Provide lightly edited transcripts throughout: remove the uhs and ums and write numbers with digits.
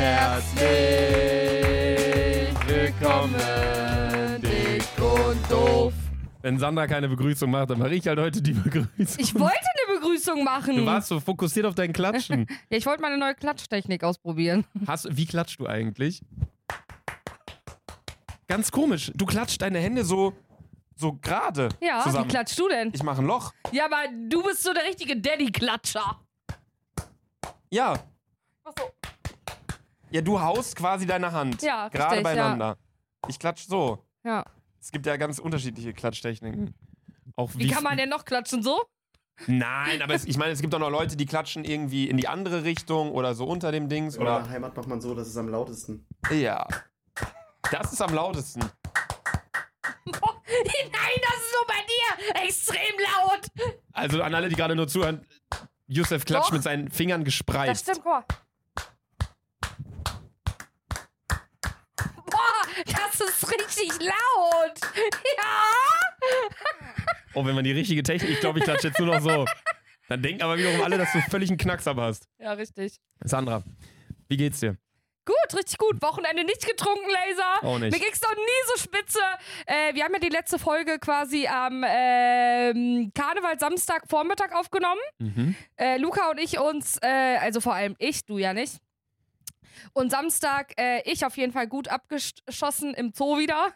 Herzlich willkommen, dick und doof. Wenn Sandra keine Begrüßung macht, dann mache ich halt heute die Begrüßung. Ich wollte eine Begrüßung machen. Du warst so fokussiert auf dein Klatschen. Ja, ich wollte mal eine neue Klatschtechnik ausprobieren. Wie klatschst du eigentlich? Ganz komisch. Du klatscht deine Hände so gerade Ja, zusammen. wie klatschst du denn? Ich mache ein Loch. Ja, aber du bist so der richtige Daddy-Klatscher. Ja. Ach so. Ja, du haust quasi deine Hand. Ja, gerade richtig, beieinander. Ja. Ich klatsch so. Ja. Es gibt ja ganz unterschiedliche Klatschtechniken. Auch Wie kann man denn noch klatschen so? Nein, aber ich meine, es gibt auch noch Leute, die klatschen irgendwie in die andere Richtung oder so unter dem Dings. In meiner Heimat macht man so, das ist am lautesten. Ja. Das ist am lautesten. Nein, das ist nur bei dir extrem laut. Also an alle, die gerade nur zuhören, Yusuf klatscht Doch. mit seinen Fingern Das gespreizt. stimmt, guck mal. Boah, das ist richtig laut. Ja. Oh, wenn man die richtige Technik, ich glaube, ich klatsche jetzt nur noch so. Dann denken aber wiederum alle, dass du völlig einen Knackser hast. Ja, richtig. Sandra, wie geht's dir? Gut, richtig gut. Wochenende nicht getrunken, Laser. Auch nicht. Mir ging's noch nie so spitze. Wir haben ja die letzte Folge quasi am Karneval Samstag Vormittag aufgenommen. Mhm. Luca und ich uns, also vor allem ich, du ja nicht. Und Samstag ich auf jeden Fall gut abgeschossen im Zoo wieder.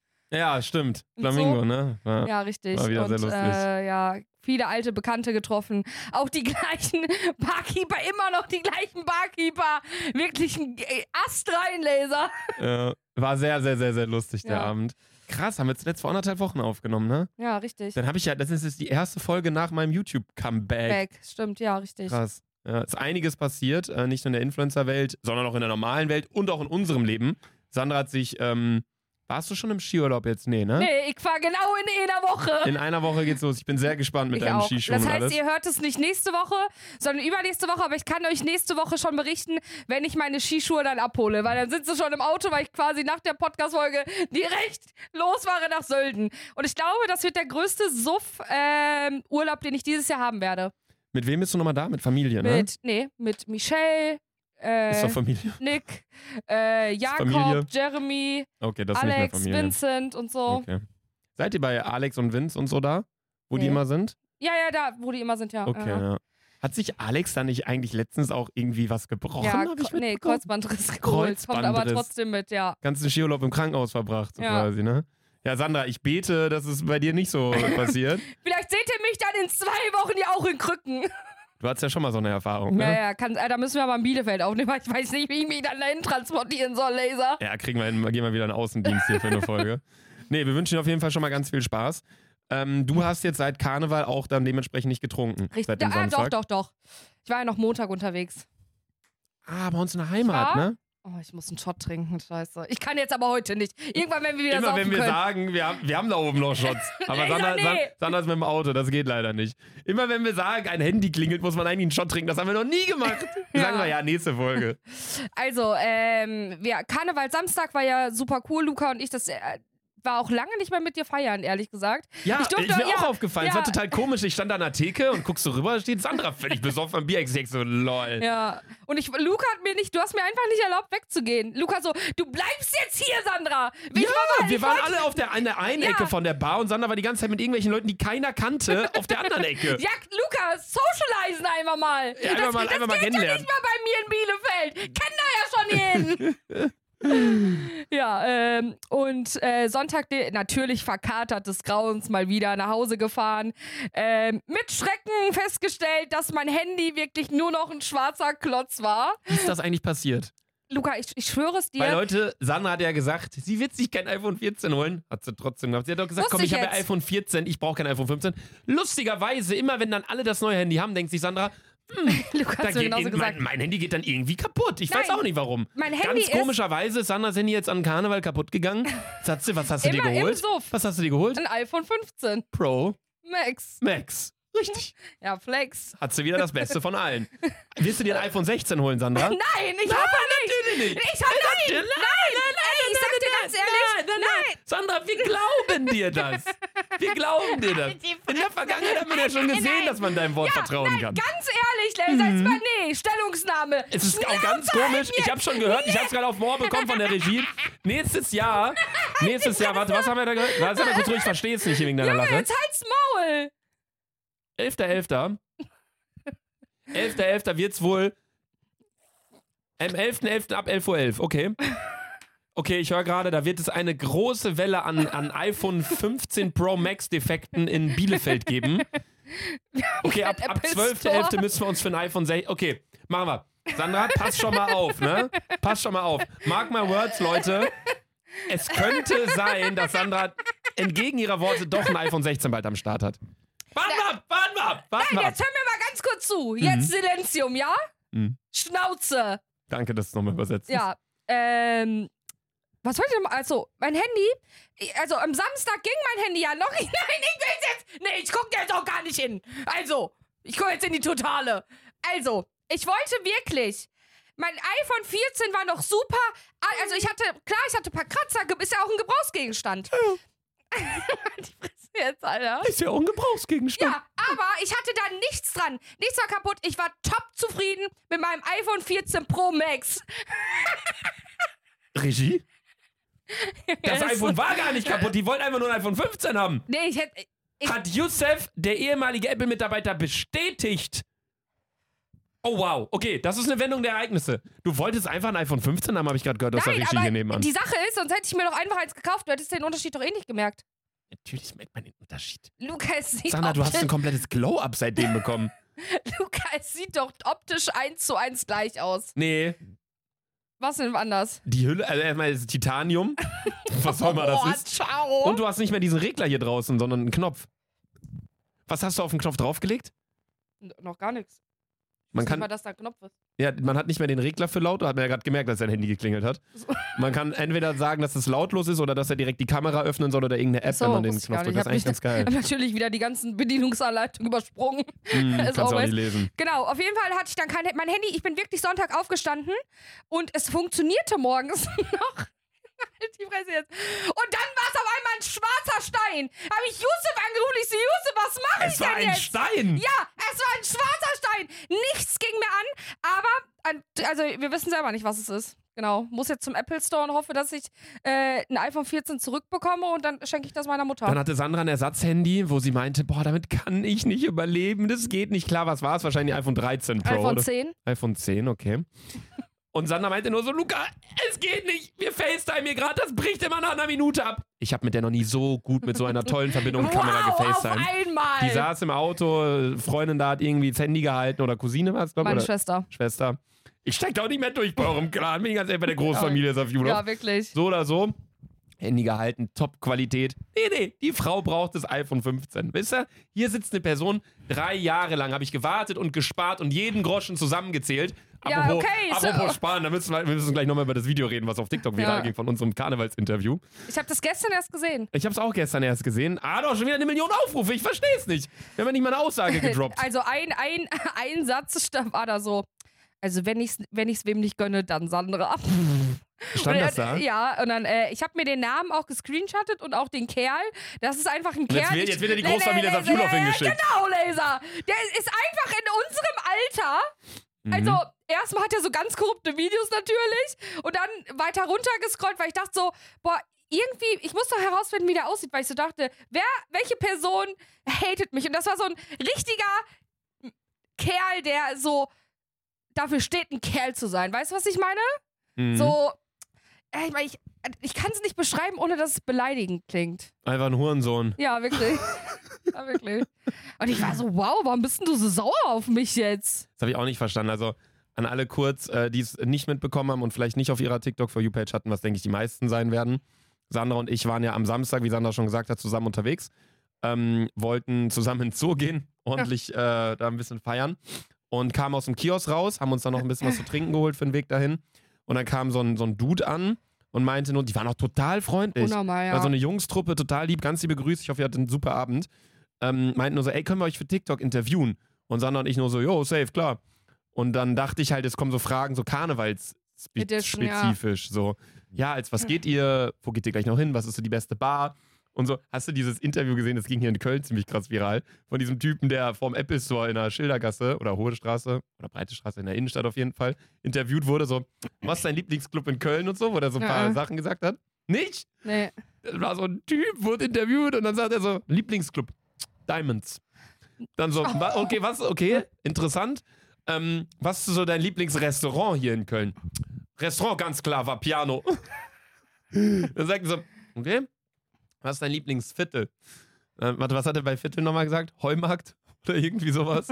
Ja, stimmt. Im Flamingo, Zoo. ne? Ja, richtig. War wieder und, sehr lustig. Ja, viele alte Bekannte getroffen. Auch die gleichen Barkeeper, immer noch die gleichen Barkeeper. Wirklich ein Ast-rein-Laser. War sehr, sehr, sehr, sehr lustig, der Ja. Abend. Krass, haben wir zuletzt vor 1,5 Wochen aufgenommen, ne? Ja, richtig. Dann habe ich ja, das ist jetzt die erste Folge nach meinem YouTube-Comeback. Stimmt, ja, richtig. Krass. Ja, ist einiges passiert, nicht nur in der Influencer-Welt, sondern auch in der normalen Welt und auch in unserem Leben. Sandra hat sich, warst du schon im Skiurlaub jetzt? Nee, ne? Nee, ich fahr genau in einer Woche. In einer Woche geht's los. Ich bin sehr gespannt mit Ich deinen auch. Skischuhen Das und heißt, alles. ihr hört es nicht nächste Woche, sondern übernächste Woche, aber ich kann euch nächste Woche schon berichten, wenn ich meine Skischuhe dann abhole, weil dann sind sie schon im Auto, weil ich quasi nach der Podcast-Folge direkt losfahre nach Sölden. Und ich glaube, das wird der größte Suff-Urlaub, den ich dieses Jahr haben werde. Mit wem bist du nochmal da? Mit Familie, ne? Mit Michelle, Ist doch Familie. Nick, Familie. Jakob, Jeremy, Okay, das ist Alex, nicht mehr Familie. Vincent und so. Okay. Seid ihr bei Alex und Vince und so da? Wo die Nee. immer sind? Ja, da, wo die immer sind, ja. Okay, ja. ja. Hat sich Alex da nicht eigentlich letztens auch irgendwie was gebrochen? Ja, Hab ich mitbekommen? Kreuzbandriss geholt. Kommt aber Kreuzbandriss. trotzdem mit, ja. Ganzen Skiurlaub im Krankenhaus verbracht, so Ja. quasi, ne? Ja, Sandra, ich bete, dass es bei dir nicht so passiert. Vielleicht seht ihr mich dann in 2 Wochen ja auch in Krücken. Du hattest ja schon mal so eine Erfahrung, ne? Ja, da müssen wir aber in Bielefeld aufnehmen, weil ich weiß nicht, wie ich mich dann dahin transportieren soll, Laser. Ja, kriegen wir hin, gehen wir wieder in den Außendienst hier für eine Folge. Nee, wir wünschen dir auf jeden Fall schon mal ganz viel Spaß. Du hast jetzt seit Karneval auch dann dementsprechend nicht getrunken. Seit dem Samstag. Doch. Ich war ja noch Montag unterwegs. Ah, bei uns in der Heimat, Ja? ne? Oh, ich muss einen Shot trinken, scheiße. Ich kann jetzt aber heute nicht. Irgendwann, wenn wir wieder Immer saufen wenn wir können. sagen, wir haben da oben noch Shots. Aber Sandra ist mit dem Auto, das geht leider nicht. Immer wenn wir sagen, ein Handy klingelt, muss man eigentlich einen Shot trinken. Das haben wir noch nie gemacht. Wir sagen wir, nächste Folge. Also, Karneval Samstag war ja super cool, Luca und ich, das war auch lange nicht mehr mit dir feiern, ehrlich gesagt. Ja, ich durfte, ist mir auch aufgefallen. Es Ja. war total komisch. Ich stand an der Theke und guckst so rüber, da steht Sandra völlig besoffen am Bier. Ich denk so, lol. Ja, und Luca du hast mir einfach nicht erlaubt wegzugehen. Luca so, du bleibst jetzt hier, Sandra. Wir waren alle an der einen Ecke von der Bar und Sandra war die ganze Zeit mit irgendwelchen Leuten, die keiner kannte, auf der anderen Ecke. Ja, Luca, socialisen einfach mal. Ja, einfach mal das geht kennenlernen. ja nicht mal bei mir in Bielefeld. Kennt da ja schon jeden. Ja, und Sonntag natürlich verkatert des Grauens mal wieder nach Hause gefahren. Mit Schrecken festgestellt, dass mein Handy wirklich nur noch ein schwarzer Klotz war. Wie ist das eigentlich passiert? Luca, ich schwöre es dir. Weil Leute, Sandra hat ja gesagt, sie wird sich kein iPhone 14 holen. Hat sie trotzdem gemacht. Sie hat doch gesagt, Wusste komm, ich ich habe ja jetzt. iPhone 14, ich brauche kein iPhone 15. Lustigerweise, immer wenn dann alle das neue Handy haben, denkt sich Sandra, Luca da hat mir genauso geht gesagt. mein Handy geht dann irgendwie kaputt. Ich weiß Nein, auch nicht warum. mein Handy Ganz komischerweise ist Sandras Handy jetzt an Karneval kaputt gegangen. Satze, was hast du dir Immer im geholt? Suff. Was hast du dir geholt? Ein iPhone 15 Pro Max. Richtig. Ja, Flex. Hat sie wieder das Beste von allen. Willst du dir ein iPhone 16 holen, Sandra? Nein, ich hab Natürlich nicht. Ich hab nein. Ey, ich sag dir ganz ehrlich, nein. Sandra, wir glauben dir das. Wir glauben dir das. In der Vergangenheit haben wir ja schon gesehen, dass man deinem Wort vertrauen kann. Ganz ehrlich, Laser, nee, Stellungnahme. Es ist auch ganz komisch. Ich habe schon gehört, ich habe es gerade auf Moor bekommen von der Regie. Nächstes Jahr, warte, was haben wir da gehört? Sag mal kurz ruhig, ich verstehe es nicht wegen deiner Lache. Jetzt halt's Maul. 11.11. 11.11. wird's wohl am 11.11. ab 11.11 Uhr, okay. Okay, ich höre gerade, da wird es eine große Welle an iPhone 15 Pro Max Defekten in Bielefeld geben. Okay, ab 12.11. müssen wir uns für ein iPhone 6... Okay, machen wir. Sandra, pass schon mal auf, ne? Pass schon mal auf. Mark my words, Leute. Es könnte sein, dass Sandra entgegen ihrer Worte doch ein iPhone 16 bald am Start hat. Warten wir ab! Nein, jetzt hör mir mal ganz kurz zu. Jetzt Silenzium, ja? Schnauze. Danke, dass du es nochmal übersetzt. Ja, was wollte ich denn mal? Also, mein Handy, also am Samstag ging mein Handy ja noch. Nein, ich will jetzt. Nee, ich gucke jetzt auch gar nicht hin. Also, ich gucke jetzt in die Totale. Also, ich wollte wirklich. Mein iPhone 14 war noch super. Also, ich hatte ein paar Kratzer, ist ja auch ein Gebrauchsgegenstand. Die Fresse jetzt, Alter. Ist ja auch ein Gebrauchsgegenstand. Ja, aber ich hatte da nichts dran. Nichts war kaputt. Ich war top zufrieden mit meinem iPhone 14 Pro Max. Regie? Das iPhone war gar nicht kaputt. Die wollten einfach nur ein iPhone 15 haben. Nee, Hat Youssef, der ehemalige Apple-Mitarbeiter, bestätigt. Oh wow, okay, das ist eine Wendung der Ereignisse. Du wolltest einfach ein iPhone 15 haben, habe ich gerade gehört, aus der Regie hier nebenan. Die Sache ist, sonst hätte ich mir doch einfach eins gekauft. Du hättest den Unterschied doch eh nicht gemerkt. Natürlich merkt man den Unterschied. Lukas sieht Sandra, du hast ein komplettes Glow-Up seitdem bekommen. Lukas sieht doch optisch 1:1 gleich aus. Nee. Was denn anders? Die Hülle, also erstmal ist es Titanium. Was auch immer das ist. Ciao. Und du hast nicht mehr diesen Regler hier draußen, sondern einen Knopf. Was hast du auf den Knopf draufgelegt? Noch gar nichts. Man kann, nicht mal, dass da ein Knopf ist. ja, man hat nicht mehr den Regler für laut, da hat man ja gerade gemerkt, dass sein Handy geklingelt hat. Man kann entweder sagen, dass es lautlos ist oder dass er direkt die Kamera öffnen soll oder irgendeine App, wenn man den Knopf drückt. Das ist eigentlich ganz geil. Ich habe natürlich wieder die ganzen Bedienungsanleitungen übersprungen. Kannst du auch nicht lesen. Genau, auf jeden Fall hatte ich dann mein Handy, ich bin wirklich Sonntag aufgestanden und es funktionierte morgens noch. Halt die Fresse jetzt. Und dann war es auf einmal ein schwarzer Stein. Habe ich Yusuf angerufen, ich so, Yusuf, was mache ich denn jetzt? Es war ein Stein? Ja, es war ein schwarzer Stein. Nichts ging mir an, aber, also wir wissen selber nicht, was es ist. Genau, muss jetzt zum Apple Store und hoffe, dass ich ein iPhone 14 zurückbekomme und dann schenke ich das meiner Mutter. Dann hatte Sandra ein Ersatzhandy, wo sie meinte, boah, damit kann ich nicht überleben, das geht nicht. Klar, was war es? Wahrscheinlich iPhone 13 Pro. iPhone 10. iPhone 10, okay. Und Sandra meinte nur so, Luca, es geht nicht, wir FaceTime hier gerade, das bricht immer nach einer Minute ab. Ich habe mit der noch nie so gut mit so einer tollen Verbindung und Kamera gefacetimed. Auf einmal! Die saß im Auto, Freundin da hat irgendwie das Handy gehalten oder Cousine war es, glaube ich. Meine Schwester. Schwester. Ich steig da auch nicht mehr durch bei eurem Clan, bin ich ganz ehrlich, bei der Großfamilie ist auf YouTube. Ja, wirklich. So oder so. Handy gehalten, Top-Qualität. Nee, die Frau braucht das iPhone 15. Wisst ihr, hier sitzt eine Person, 3 Jahre lang habe ich gewartet und gespart und jeden Groschen zusammengezählt. Apropos sparen, wir müssen gleich nochmal über das Video reden, was auf TikTok viral ging von unserem Karnevalsinterview. Ich habe das gestern erst gesehen. Ich habe es auch gestern erst gesehen. Doch schon wieder 1 Million Aufrufe, ich verstehe es nicht. Wir haben ja nicht mal eine Aussage gedroppt. Also ein Satz war da so, also wenn ich's wem nicht gönne, dann Sandra. Stand das da? Ja, und dann, ich habe mir den Namen auch gescreenshottet und auch den Kerl. Das ist einfach ein Kerl. Jetzt wird ja die Großfamilie Safjulov hingeschickt. Genau, Laser. Der ist einfach in unserem Alter. Also, erstmal hat er so ganz korrupte Videos natürlich und dann weiter runtergescrollt, weil ich dachte so, boah, irgendwie, ich muss doch herausfinden, wie der aussieht, weil ich so dachte, welche Person hatet mich? Und das war so ein richtiger Kerl, der so dafür steht, ein Kerl zu sein. Weißt du, was ich meine? So, ich kann es nicht beschreiben, ohne dass es beleidigend klingt. Einfach ein Hurensohn. Ja, wirklich. Ja, wirklich. Und ich war so, wow, warum bist denn du so sauer auf mich jetzt? Das habe ich auch nicht verstanden. Also an alle kurz, die es nicht mitbekommen haben und vielleicht nicht auf ihrer TikTok-For You-Page hatten, was denke ich die meisten sein werden. Sandra und ich waren ja am Samstag, wie Sandra schon gesagt hat, zusammen unterwegs. Wollten zusammen ins Zoo gehen, ordentlich da ein bisschen feiern. Und kamen aus dem Kiosk raus, haben uns dann noch ein bisschen was zu trinken geholt für den Weg dahin. Und dann kam so ein Dude an und meinte nur, die waren auch total freundlich. Unnormal, ja. War so eine Jungstruppe, total lieb, ganz liebe Grüße. Ich hoffe, ihr hattet einen super Abend. Meinten nur so, ey, können wir euch für TikTok interviewen? Und Sandra und ich nur so, jo, safe, klar. Und dann dachte ich halt, es kommen so Fragen, so karnevalsspezifisch. So, ja, als was geht ihr? Wo geht ihr gleich noch hin? Was ist so die beste Bar? Und so, hast du dieses Interview gesehen, das ging hier in Köln ziemlich krass viral, von diesem Typen, der vorm Apple Store in der Schildergasse oder Hohe Straße oder Breite Straße in der Innenstadt auf jeden Fall interviewt wurde, so, was ist dein Lieblingsclub in Köln und so, wo er so ein paar Sachen gesagt hat? Nicht? Nee. Das war so ein Typ, wurde interviewt und dann sagt er so, Lieblingsclub, Diamonds. Dann so, okay, interessant. Was ist so dein Lieblingsrestaurant hier in Köln? Restaurant, ganz klar, war Piano. Dann sagt er so, okay, was ist dein Lieblingsviertel? Warte, was hat er bei Viertel nochmal gesagt? Heumarkt? Oder irgendwie sowas?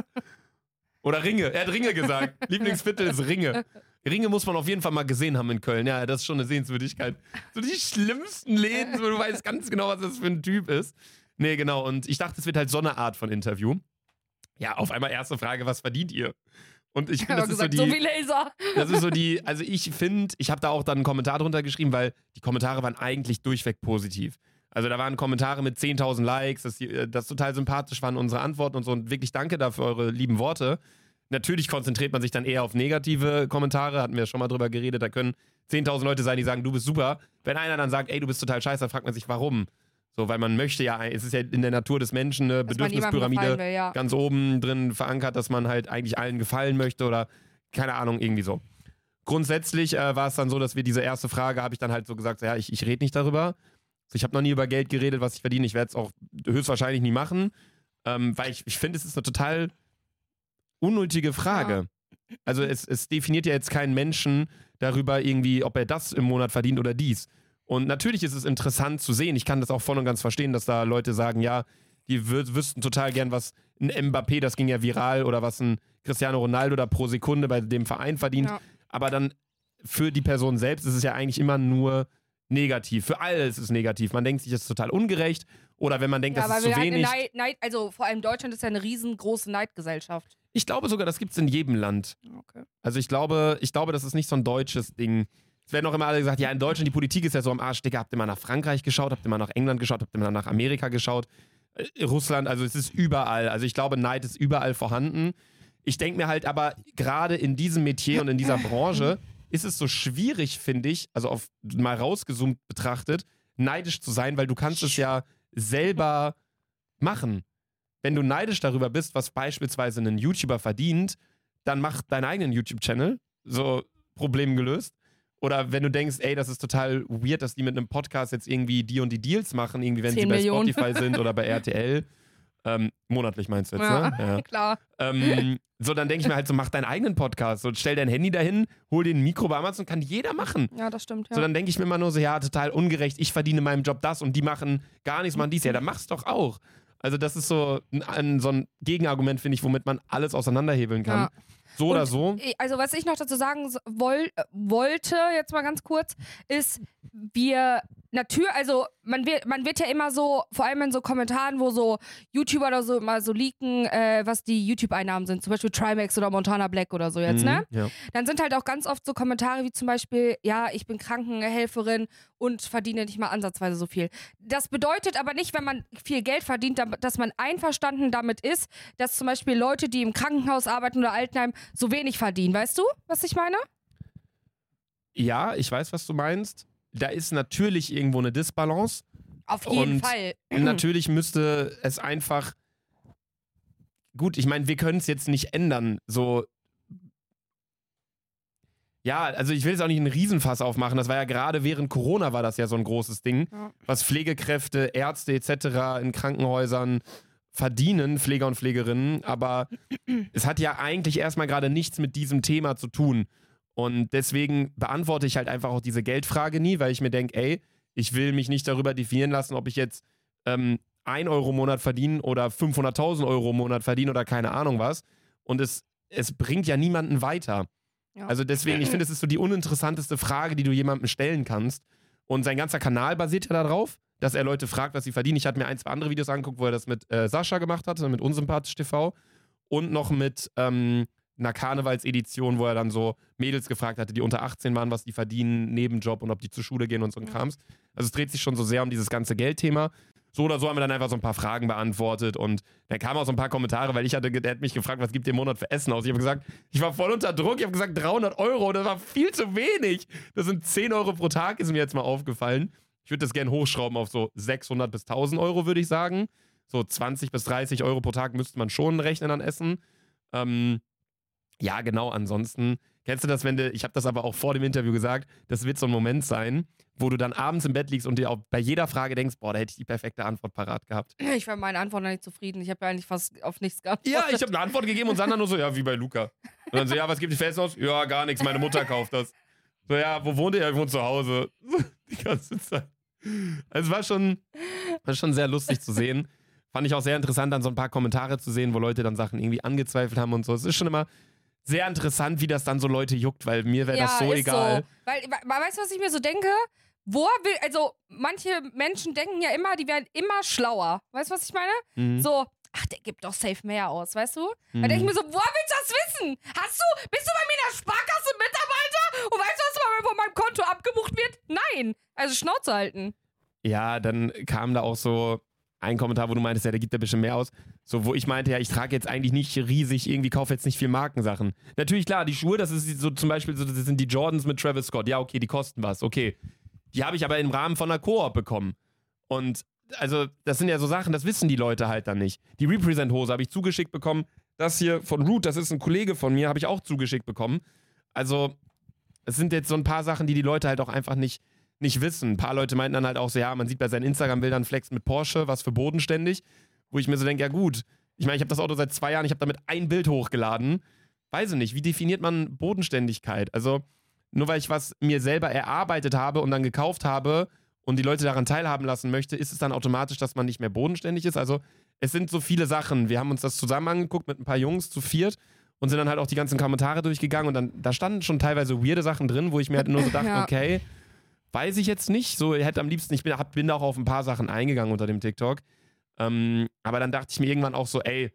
Oder Ringe. Er hat Ringe gesagt. Lieblingsviertel ist Ringe. Ringe muss man auf jeden Fall mal gesehen haben in Köln. Ja, das ist schon eine Sehenswürdigkeit. So die schlimmsten Läden, wo du weißt ganz genau, was das für ein Typ ist. Nee, genau. Und ich dachte, es wird halt so eine Art von Interview. Ja, auf einmal erste Frage, was verdient ihr? Und ich finde, das ist so wie Laser. Das ist so die, also ich finde, ich habe da auch dann einen Kommentar drunter geschrieben, weil die Kommentare waren eigentlich durchweg positiv. Also da waren Kommentare mit 10.000 Likes, dass total sympathisch waren unsere Antworten und so. Und wirklich danke dafür eure lieben Worte. Natürlich konzentriert man sich dann eher auf negative Kommentare, hatten wir schon mal drüber geredet. Da können 10.000 Leute sein, die sagen, du bist super. Wenn einer dann sagt, ey, du bist total scheiße, dann fragt man sich, warum? So, weil man möchte ja, es ist ja in der Natur des Menschen eine Bedürfnispyramide ganz oben drin verankert, dass man halt eigentlich allen gefallen möchte oder keine Ahnung, irgendwie so. Grundsätzlich war es dann so, dass wir diese erste Frage, habe ich dann halt so gesagt, ja, ich rede nicht darüber. Ich habe noch nie über Geld geredet, was ich verdiene. Ich werde es auch höchstwahrscheinlich nie machen, weil ich finde, es ist eine total unnötige Frage. Ja. Also es definiert ja jetzt keinen Menschen darüber irgendwie, ob er das im Monat verdient oder dies. Und natürlich ist es interessant zu sehen. Ich kann das auch voll und ganz verstehen, dass da Leute sagen, ja, die wüssten total gern, was ein Mbappé, das ging ja viral, oder was ein Cristiano Ronaldo da pro Sekunde bei dem Verein verdient. Ja. Aber dann für die Person selbst ist es ja eigentlich immer nur negativ. Für alles ist es negativ. Man denkt sich, das ist total ungerecht. Oder wenn man denkt, das ist zu wenig. Also vor allem Deutschland ist ja eine riesengroße Neidgesellschaft. Ich glaube sogar, das gibt es in jedem Land. Okay. Also ich glaube, das ist nicht so ein deutsches Ding. Es werden auch immer alle gesagt, ja, in Deutschland, die Politik ist ja so am Arsch, Digga. Habt ihr mal nach Frankreich geschaut? Habt ihr mal nach England geschaut? Habt ihr mal nach Amerika geschaut? Russland, also es ist überall. Also ich glaube, Neid ist überall vorhanden. Ich denke mir halt aber, gerade in diesem Metier und in dieser Branche ist es so schwierig, finde ich, also auf mal rausgezoomt betrachtet, neidisch zu sein, weil du kannst es ja selber machen. Wenn du neidisch darüber bist, was beispielsweise ein YouTuber verdient, dann mach deinen eigenen YouTube-Channel, so Problem gelöst. Oder wenn du denkst, ey, das ist total weird, dass die mit einem Podcast jetzt irgendwie die und die Deals machen, irgendwie wenn sie bei Spotify sind oder bei RTL. Monatlich meinst du jetzt, ja, ne? Ja, klar. So, dann denke ich mir halt so, mach deinen eigenen Podcast. So, stell dein Handy dahin, hol dir ein Mikro bei Amazon, kann jeder machen. Ja, das stimmt, ja. So, dann denke ich mir immer nur so, ja, total ungerecht, ich verdiene in meinem Job das und die machen gar nichts, machen dies. Ja, dann mach's doch auch. Also das ist so ein Gegenargument, finde ich, womit man alles auseinanderhebeln kann. Ja. So und, oder so. Also was ich noch dazu sagen wollte, jetzt mal ganz kurz, ist, also man wird ja immer so, vor allem in so Kommentaren, wo so YouTuber oder so immer so leaken, was die YouTube-Einnahmen sind, zum Beispiel Trimax oder Montana Black oder so jetzt, ne? Ja. Dann sind halt auch ganz oft so Kommentare wie zum Beispiel, ja, ich bin Krankenhelferin und verdiene nicht mal ansatzweise so viel. Das bedeutet aber nicht, wenn man viel Geld verdient, dass man einverstanden damit ist, dass zum Beispiel Leute, die im Krankenhaus arbeiten oder Altenheim, so wenig verdienen. Weißt du, was ich meine? Ja, ich weiß, was du meinst. Da ist natürlich irgendwo eine Disbalance. Auf jeden Fall. Natürlich müsste es einfach. Gut, ich meine, wir können es jetzt nicht ändern. So. Ja, also ich will jetzt auch nicht einen Riesenfass aufmachen. Das war ja gerade während Corona war das ja so ein großes Ding, was Pflegekräfte, Ärzte etc. in Krankenhäusern verdienen, Pfleger und Pflegerinnen. Aber es hat ja eigentlich erstmal gerade nichts mit diesem Thema zu tun. Und deswegen beantworte ich halt einfach auch diese Geldfrage nie, weil ich mir denke, ey, ich will mich nicht darüber definieren lassen, ob ich jetzt 1 Euro im Monat verdiene oder 500.000 Euro im Monat verdiene oder keine Ahnung was. Und es bringt ja niemanden weiter. Ja. Also deswegen, ich finde, es ist so die uninteressanteste Frage, die du jemandem stellen kannst. Und sein ganzer Kanal basiert ja darauf, dass er Leute fragt, was sie verdienen. Ich hatte mir 1, 2 andere Videos angeguckt, wo er das mit Sascha gemacht hat, mit Unsympathisch TV und noch mit einer Karnevalsedition, wo er dann so Mädels gefragt hatte, die unter 18 waren, was die verdienen, Nebenjob und ob die zur Schule gehen und so ein Krams. Also es dreht sich schon so sehr um dieses ganze Geldthema. So oder so haben wir dann einfach so ein paar Fragen beantwortet und dann kamen auch so ein paar Kommentare, weil der hat mich gefragt, was gibt ihr im Monat für Essen aus? Ich habe gesagt, ich war voll unter Druck, ich habe gesagt 300 Euro, das war viel zu wenig. Das sind 10 Euro pro Tag, ist mir jetzt mal aufgefallen. Ich würde das gerne hochschrauben auf so 600 bis 1000 Euro, würde ich sagen. So 20 bis 30 Euro pro Tag müsste man schon rechnen an Essen. Ja, genau, ansonsten, kennst du das, ich habe das aber auch vor dem Interview gesagt, das wird so ein Moment sein, wo du dann abends im Bett liegst und dir auch bei jeder Frage denkst, boah, da hätte ich die perfekte Antwort parat gehabt. Ich war mit meiner Antwort noch nicht zufrieden. Ich habe ja eigentlich fast auf nichts geantwortet. Ja, ich habe eine Antwort gegeben und Sandra nur so, ja, wie bei Luca. Und dann so, ja, was gibt die Fest aus? Ja, gar nichts, meine Mutter kauft das. So, ja, wo wohnt ihr? Ja, ich wohne zu Hause. Die ganze Zeit. Also es war schon sehr lustig zu sehen. Fand ich auch sehr interessant, dann so ein paar Kommentare zu sehen, wo Leute dann Sachen irgendwie angezweifelt haben und so. Es ist schon immer sehr interessant, wie das dann so Leute juckt, weil mir wäre das so egal. So. Weil, weißt du, was ich mir so denke? Also manche Menschen denken ja immer, die werden immer schlauer. Weißt du, was ich meine? Mhm. So, ach, der gibt doch safe mehr aus, weißt du? Da denke ich mir so, woher willst du das wissen? Bist du bei mir in der Sparkasse Mitarbeiter und weißt du, was von meinem Konto abgebucht wird? Nein. Also Schnauze halten. Ja, dann kam da auch so ein Kommentar, wo du meintest, ja, der gibt ja ein bisschen mehr aus. So, wo ich meinte, ja, ich trage jetzt eigentlich nicht riesig, irgendwie kaufe jetzt nicht viel Markensachen. Natürlich, klar, die Schuhe, das ist so zum Beispiel, das sind die Jordans mit Travis Scott. Ja, okay, die kosten was, okay. Die habe ich aber im Rahmen von einer Koop bekommen. Und also, das sind ja so Sachen, das wissen die Leute halt dann nicht. Die Represent-Hose habe ich zugeschickt bekommen. Das hier von Root, das ist ein Kollege von mir, habe ich auch zugeschickt bekommen. Also, es sind jetzt so ein paar Sachen, die Leute halt auch einfach nicht wissen. Ein paar Leute meinten dann halt auch so, ja, man sieht bei seinen Instagram-Bildern Flex mit Porsche, was für bodenständig. Wo ich mir so denke, ja gut, ich meine, ich habe das Auto seit 2 Jahren, ich habe damit ein Bild hochgeladen. Weiß ich nicht, wie definiert man Bodenständigkeit? Also, nur weil ich was mir selber erarbeitet habe und dann gekauft habe und die Leute daran teilhaben lassen möchte, ist es dann automatisch, dass man nicht mehr bodenständig ist? Also, es sind so viele Sachen. Wir haben uns das zusammen angeguckt mit ein paar Jungs zu 4 und sind dann halt auch die ganzen Kommentare durchgegangen und dann, da standen schon teilweise weirde Sachen drin, wo ich mir halt nur so dachte, Ja. Okay, weiß ich jetzt nicht. So, ich hätte am liebsten, bin da auch auf ein paar Sachen eingegangen unter dem TikTok. Aber dann dachte ich mir irgendwann auch so, ey,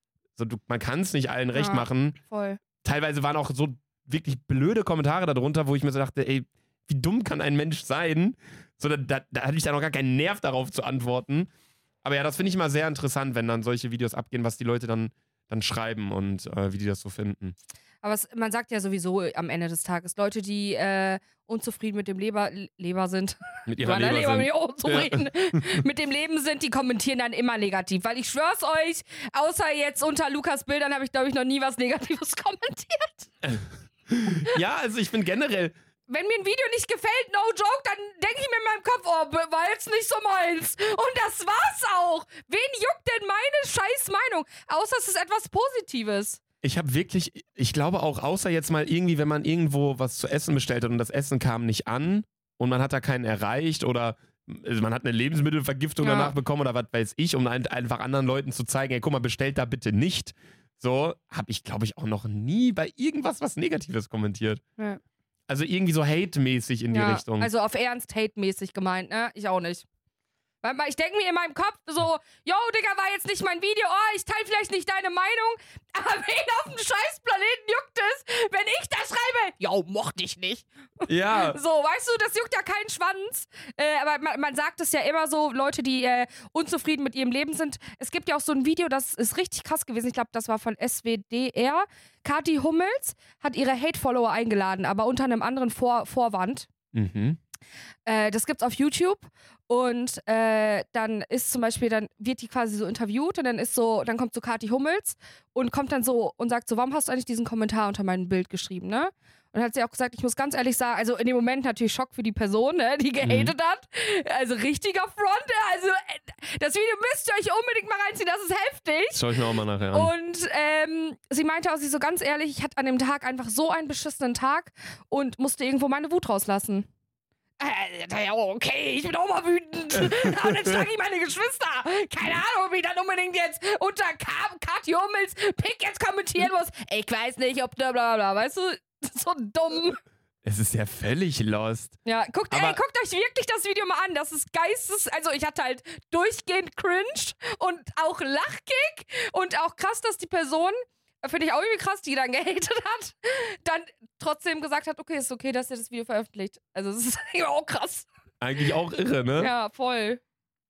man kann es nicht allen recht machen. Voll. Teilweise waren auch so wirklich blöde Kommentare darunter, wo ich mir so dachte, ey, wie dumm kann ein Mensch sein? So, da hatte ich dann auch gar keinen Nerv darauf zu antworten. Aber ja, das finde ich immer sehr interessant, wenn dann solche Videos abgehen, was die Leute dann schreiben und wie die das so finden. Aber man sagt ja sowieso am Ende des Tages, Leute, die unzufrieden mit dem Leber sind, Mit ihrer Meiner Leber bin sind. ich auch unzufrieden mit dem Leben sind, die kommentieren dann immer negativ. Weil ich schwör's euch, außer jetzt unter Lukas Bildern habe ich, glaube ich, noch nie was Negatives kommentiert. Ja, also ich finde generell, Wenn mir ein Video nicht gefällt, no joke, dann denke ich mir in meinem Kopf, oh, war jetzt nicht so meins. Und das war's auch. Wen juckt denn meine scheiß Meinung? Außer es ist etwas Positives. ich glaube auch, außer jetzt mal irgendwie, wenn man irgendwo was zu essen bestellt hat und das Essen kam nicht an und man hat da keinen erreicht oder man hat eine Lebensmittelvergiftung danach bekommen oder was weiß ich, um einfach anderen Leuten zu zeigen, ey, guck mal, bestellt da bitte nicht. So, habe ich, glaube ich, auch noch nie bei irgendwas was Negatives kommentiert. Ja. Also irgendwie so hate-mäßig in die Richtung. Also auf Ernst hate-mäßig gemeint, ne? Ich auch nicht. Weil ich denke mir in meinem Kopf so, yo, Digga, war jetzt nicht mein Video, oh, ich teile vielleicht nicht deine Meinung, aber wen auf dem scheiß Planeten juckt es, wenn ich da schreibe, yo, mochte ich nicht. Ja. So, weißt du, das juckt ja keinen Schwanz. Aber man sagt es ja immer so, Leute, die unzufrieden mit ihrem Leben sind. Es gibt ja auch so ein Video, das ist richtig krass gewesen. Ich glaube, das war von SWDR. Kathi Hummels hat ihre Hate-Follower eingeladen, aber unter einem anderen Vorwand. Mhm. Das gibt's auf YouTube und dann ist zum Beispiel, dann wird die quasi so interviewt und dann kommt so Kathi Hummels und kommt dann so und sagt so, warum hast du eigentlich diesen Kommentar unter meinem Bild geschrieben, ne? Und hat sie auch gesagt, ich muss ganz ehrlich sagen, also in dem Moment natürlich Schock für die Person, ne, die gehatet hat. Also richtiger Front, also das Video müsst ihr euch unbedingt mal reinziehen, das ist heftig. Das schaue ich mir auch mal nachher an. Und sie meinte auch, sie so ganz ehrlich, ich hatte an dem Tag einfach so einen beschissenen Tag und musste irgendwo meine Wut rauslassen. Ja, okay, ich bin auch mal wütend. Aber dann schlage ich meine Geschwister. Keine Ahnung, ob ich dann unbedingt jetzt unter Kathi Hummels Pick jetzt kommentieren muss. Ich weiß nicht, ob bla bla bla, weißt du? So dumm. Es ist ja völlig lost. Ja, guckt euch wirklich das Video mal an. Das ist also ich hatte halt durchgehend cringe und auch Lachkick und auch krass, dass die Person, finde ich auch irgendwie krass, die dann gehatet hat, dann trotzdem gesagt hat, okay, ist okay, dass ihr das Video veröffentlicht. Also das ist auch krass. Eigentlich auch irre, ne? Ja, voll.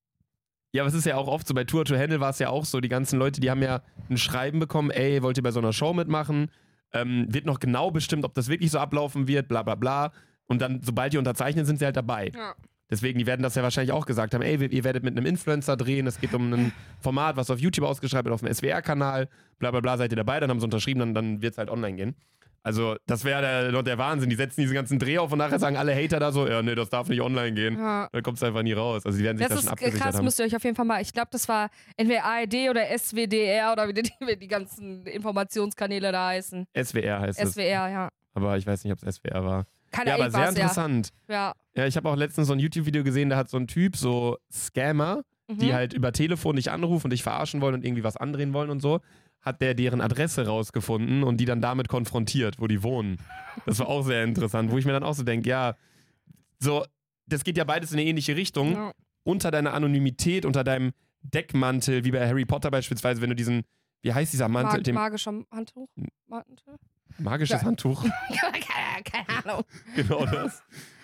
Ja, aber es ist ja auch oft so, bei Tour to Handle war es ja auch so, die ganzen Leute, die haben ja ein Schreiben bekommen, ey, wollt ihr bei so einer Show mitmachen? Wird noch genau bestimmt, ob das wirklich so ablaufen wird, bla bla bla. Und dann, sobald die unterzeichnen, sind sie halt dabei. Ja. Deswegen, die werden das ja wahrscheinlich auch gesagt haben, ey, ihr werdet mit einem Influencer drehen, es geht um ein Format, was auf YouTube ausgeschrieben wird, auf dem SWR-Kanal, bla bla bla, seid ihr dabei, dann haben sie unterschrieben, dann wird es halt online gehen. Also das wäre der Wahnsinn, die setzen diesen ganzen Dreh auf und nachher sagen alle Hater da so, ja nee, das darf nicht online gehen, dann kommt es einfach nie raus. Also die werden sich das schon abgesichert haben. Das müsst ihr euch auf jeden Fall mal, ich glaube, das war entweder ARD oder SWDR oder wie die ganzen Informationskanäle da heißen. SWR heißt es. SWR, ja. Aber ich weiß nicht, ob es SWR war. Ja, aber sehr interessant. Ja. Ja, ich habe auch letztens so ein YouTube-Video gesehen, da hat so ein Typ, so Scammer, die halt über Telefon dich anrufen und dich verarschen wollen und irgendwie was andrehen wollen und so, hat der deren Adresse rausgefunden und die dann damit konfrontiert, wo die wohnen. Das war auch sehr interessant, wo ich mir dann auch so denke, ja, so, das geht ja beides in eine ähnliche Richtung. Ja. Unter deiner Anonymität, unter deinem Deckmantel, wie bei Harry Potter beispielsweise, wenn du diesen, wie heißt dieser Mantel? Magischer Handtuch? Mantel? Magisches Handtuch. Keine Ahnung. Genau das.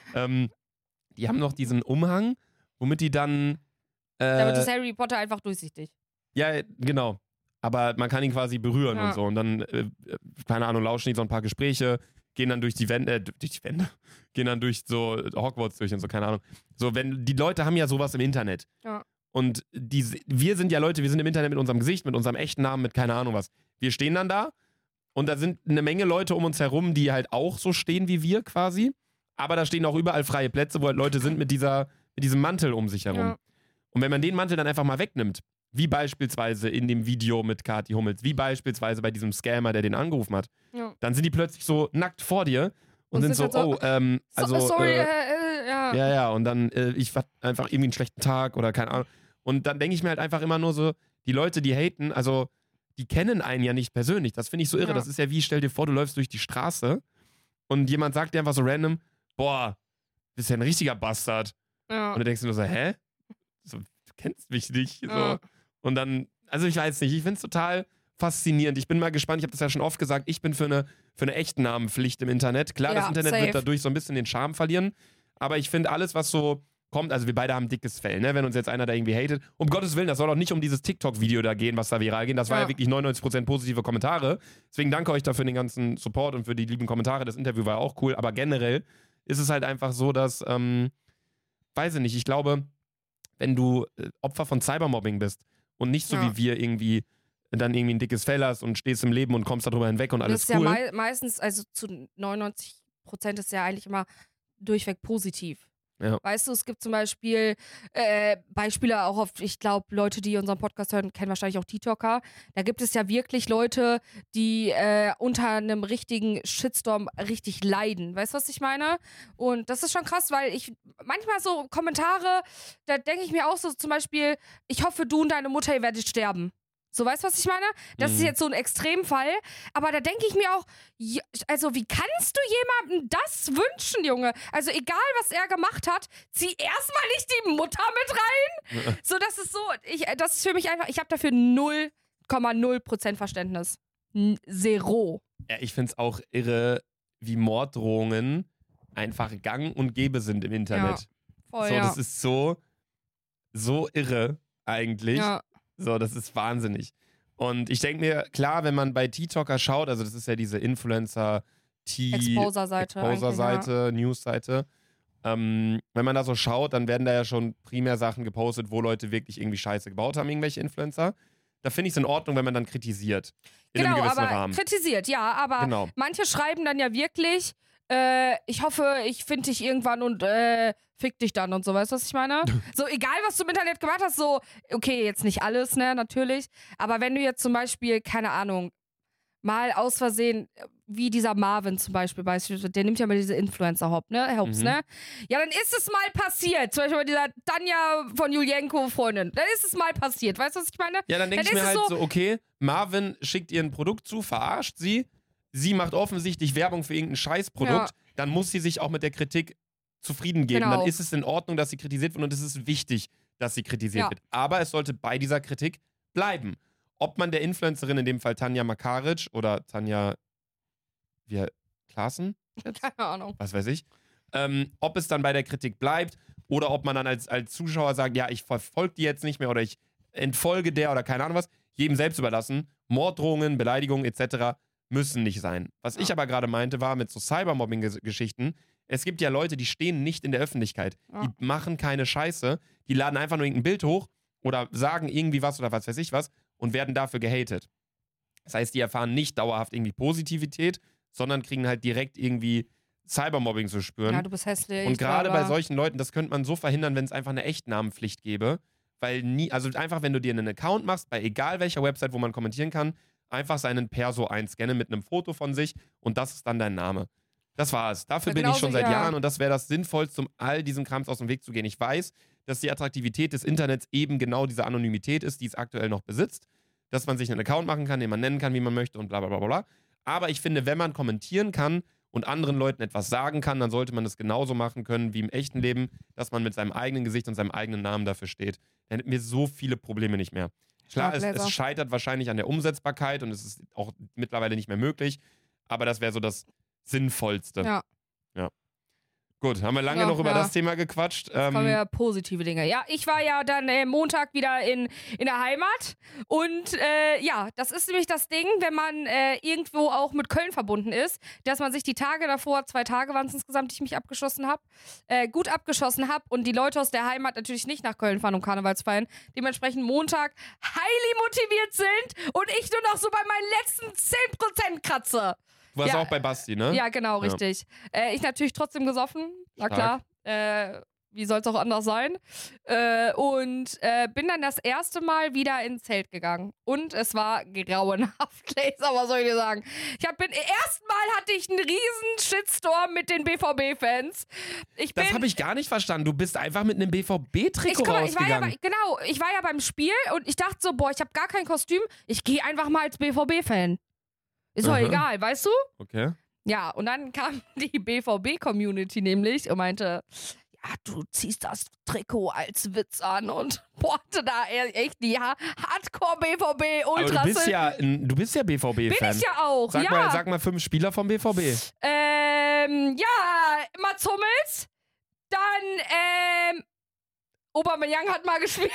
Die haben noch diesen Umhang, womit die dann. Damit ist Harry Potter einfach durchsichtig. Ja, genau. Aber man kann ihn quasi berühren und so. Und dann, keine Ahnung, lauschen die so ein paar Gespräche, gehen dann durch die Wände, gehen dann durch so Hogwarts durch und so, keine Ahnung. So, wenn die Leute haben ja sowas im Internet. Ja. Und wir sind ja Leute, wir sind im Internet mit unserem Gesicht, mit unserem echten Namen, mit keine Ahnung was. Wir stehen dann da. Und da sind eine Menge Leute um uns herum, die halt auch so stehen wie wir quasi. Aber da stehen auch überall freie Plätze, wo halt Leute sind mit diesem Mantel um sich herum. Ja. Und wenn man den Mantel dann einfach mal wegnimmt, wie beispielsweise in dem Video mit Kathi Hummels, wie beispielsweise bei diesem Scammer, der den angerufen hat, dann sind die plötzlich so nackt vor dir und sind so, sorry, ja. Ja, und dann, ich hatte einfach irgendwie einen schlechten Tag oder keine Ahnung. Und dann denke ich mir halt einfach immer nur so, die Leute, die haten, also die kennen einen ja nicht persönlich. Das finde ich so irre. Ja. Das ist ja wie, stell dir vor, du läufst durch die Straße und jemand sagt dir einfach so random, boah, bist ja ein richtiger Bastard. Ja. Und du denkst dir nur so, hä? So, du kennst mich nicht. So. Ja. Und dann, also ich weiß nicht, ich finde es total faszinierend. Ich bin mal gespannt, ich habe das ja schon oft gesagt, ich bin für eine Echtnamenpflicht im Internet. Klar, das Internet wird dadurch so ein bisschen den Charme verlieren, aber ich finde alles, was so kommt, also wir beide haben dickes Fell, ne? Wenn uns jetzt einer da irgendwie hatet, um Gottes Willen, das soll doch nicht um dieses TikTok-Video da gehen, was da viral geht, das war ja wirklich 99% positive Kommentare, deswegen danke euch dafür den ganzen Support und für die lieben Kommentare, das Interview war auch cool, aber generell ist es halt einfach so, dass, weiß ich nicht, ich glaube, wenn du Opfer von Cybermobbing bist und nicht so wie wir irgendwie dann irgendwie ein dickes Fell hast und stehst im Leben und kommst darüber hinweg und alles das ist cool. ja meistens, also zu 99% ist ja eigentlich immer durchweg positiv. Ja. Weißt du, es gibt zum Beispiel Beispiele auch auf, ich glaube, Leute, die unseren Podcast hören, kennen wahrscheinlich auch TikToker. Da gibt es ja wirklich Leute, die unter einem richtigen Shitstorm richtig leiden. Weißt du, was ich meine? Und das ist schon krass, weil ich manchmal so Kommentare, da denke ich mir auch so zum Beispiel, ich hoffe, du und deine Mutter, ihr werdet sterben. So, weißt du, was ich meine? Das ist jetzt so ein Extremfall. Aber da denke ich mir auch, also wie kannst du jemandem das wünschen, Junge? Also egal, was er gemacht hat, zieh erstmal nicht die Mutter mit rein. So, das ist so, das ist für mich einfach, ich habe dafür 0,0% Verständnis. Zero. Ja, ich finde es auch irre, wie Morddrohungen einfach gang und gäbe sind im Internet. Ja, voll, so, das ist so irre eigentlich. Ja. So, das ist wahnsinnig. Und ich denke mir, klar, wenn man bei TikToker schaut, also das ist ja diese Exposer-Seite, News-Seite, wenn man da so schaut, dann werden da ja schon primär Sachen gepostet, wo Leute wirklich irgendwie Scheiße gebaut haben, irgendwelche Influencer. Da finde ich es in Ordnung, wenn man dann kritisiert. In einem gewissen Rahmen. Kritisiert, ja, aber manche schreiben dann ja wirklich, ich hoffe, ich finde dich irgendwann und fick dich dann und so, weißt du, was ich meine? So, egal, was du im Internet gemacht hast, so, okay, jetzt nicht alles, ne, natürlich, aber wenn du jetzt zum Beispiel, keine Ahnung, mal aus Versehen, wie dieser Marvin zum Beispiel, der nimmt ja mal diese Influencer-Hops, ne? Ja, dann ist es mal passiert, zum Beispiel bei dieser Tanja von Julienko Freundin, dann ist es mal passiert, weißt du, was ich meine? Ja, dann denke ich mir halt so, okay, Marvin schickt ihr ein Produkt zu, verarscht sie macht offensichtlich Werbung für irgendein Scheißprodukt, dann muss sie sich auch mit der Kritik zufrieden geben. Genau. Dann ist es in Ordnung, dass sie kritisiert wird und es ist wichtig, dass sie kritisiert wird. Aber es sollte bei dieser Kritik bleiben. Ob man der Influencerin, in dem Fall Tanja Makaric oder Tanja Klaassen? Keine Ahnung. Was weiß ich. Ob es dann bei der Kritik bleibt oder ob man dann als Zuschauer sagt, ja, ich verfolge die jetzt nicht mehr oder ich entfolge der oder keine Ahnung was, jedem selbst überlassen. Morddrohungen, Beleidigungen etc. müssen nicht sein. Was ich aber gerade meinte, war mit so Cybermobbing-Geschichten, Es gibt ja Leute, die stehen nicht in der Öffentlichkeit. Ja. Die machen keine Scheiße. Die laden einfach nur irgendein Bild hoch oder sagen irgendwie was oder was weiß ich was und werden dafür gehatet. Das heißt, die erfahren nicht dauerhaft irgendwie Positivität, sondern kriegen halt direkt irgendwie Cybermobbing zu spüren. Ja, du bist hässlich. Und gerade bla, bei bla. solchen Leuten, das könnte man so verhindern, wenn es einfach eine Echtnamenpflicht gäbe. Weil also einfach, wenn du dir einen Account machst, bei egal welcher Website, wo man kommentieren kann, einfach seinen Perso einscannen mit einem Foto von sich und das ist dann dein Name. Das war's. Dafür Ja, bin ich genauso, schon seit ja. Jahren und das wäre das Sinnvollste, um all diesem Krams aus dem Weg zu gehen. Ich weiß, dass die Attraktivität des Internets eben genau diese Anonymität ist, die es aktuell noch besitzt. Dass man sich einen Account machen kann, den man nennen kann, wie man möchte und bla bla bla bla. Aber ich finde, wenn man kommentieren kann und anderen Leuten etwas sagen kann, dann sollte man das genauso machen können wie im echten Leben, dass man mit seinem eigenen Gesicht und seinem eigenen Namen dafür steht. Dann hätten wir so viele Probleme nicht mehr. Klar, es scheitert wahrscheinlich an der Umsetzbarkeit und es ist auch mittlerweile nicht mehr möglich, aber das wäre so das Sinnvollste. Ja. Gut, haben wir lange Ja, noch über ja. das Thema gequatscht. Kommen ja positive Dinge. Ja, ich war ja dann Montag wieder in der Heimat und ja, das ist nämlich das Ding, wenn man irgendwo auch mit Köln verbunden ist, dass man sich die Tage davor, 2 Tage waren es insgesamt, die ich mich abgeschossen habe, gut abgeschossen habe und die Leute aus der Heimat natürlich nicht nach Köln fahren, um Karnevals zu feiern, dementsprechend Montag highly motiviert sind und ich nur noch so bei meinen letzten 10% kratze. Du warst Ja, auch bei Basti, ne? Ja, genau, richtig. Ich natürlich trotzdem gesoffen, na Stark. klar. Wie soll es auch anders sein? Und bin dann das erste Mal wieder ins Zelt gegangen. Und es war grauenhaft, Laser, was soll ich dir sagen? Erstmal hatte ich einen riesen Shitstorm mit den BVB-Fans. Das habe ich gar nicht verstanden. Du bist einfach mit einem BVB-Trikot ich war rausgegangen. ich war ja beim Spiel und ich dachte so, boah, ich habe gar kein Kostüm. Ich gehe einfach mal als BVB-Fan. Ist doch Aha. egal, weißt du? Okay. Ja, und dann kam die BVB-Community nämlich und meinte, ja, du ziehst das Trikot als Witz an und bohrte da echt die Hardcore-BVB-Ultras. Aber du bist ja BVB-Fan. Bin ich ja auch, Sag mal 5 Spieler vom BVB. Ja, Mats Hummels, dann, Aubameyang hat mal gespielt.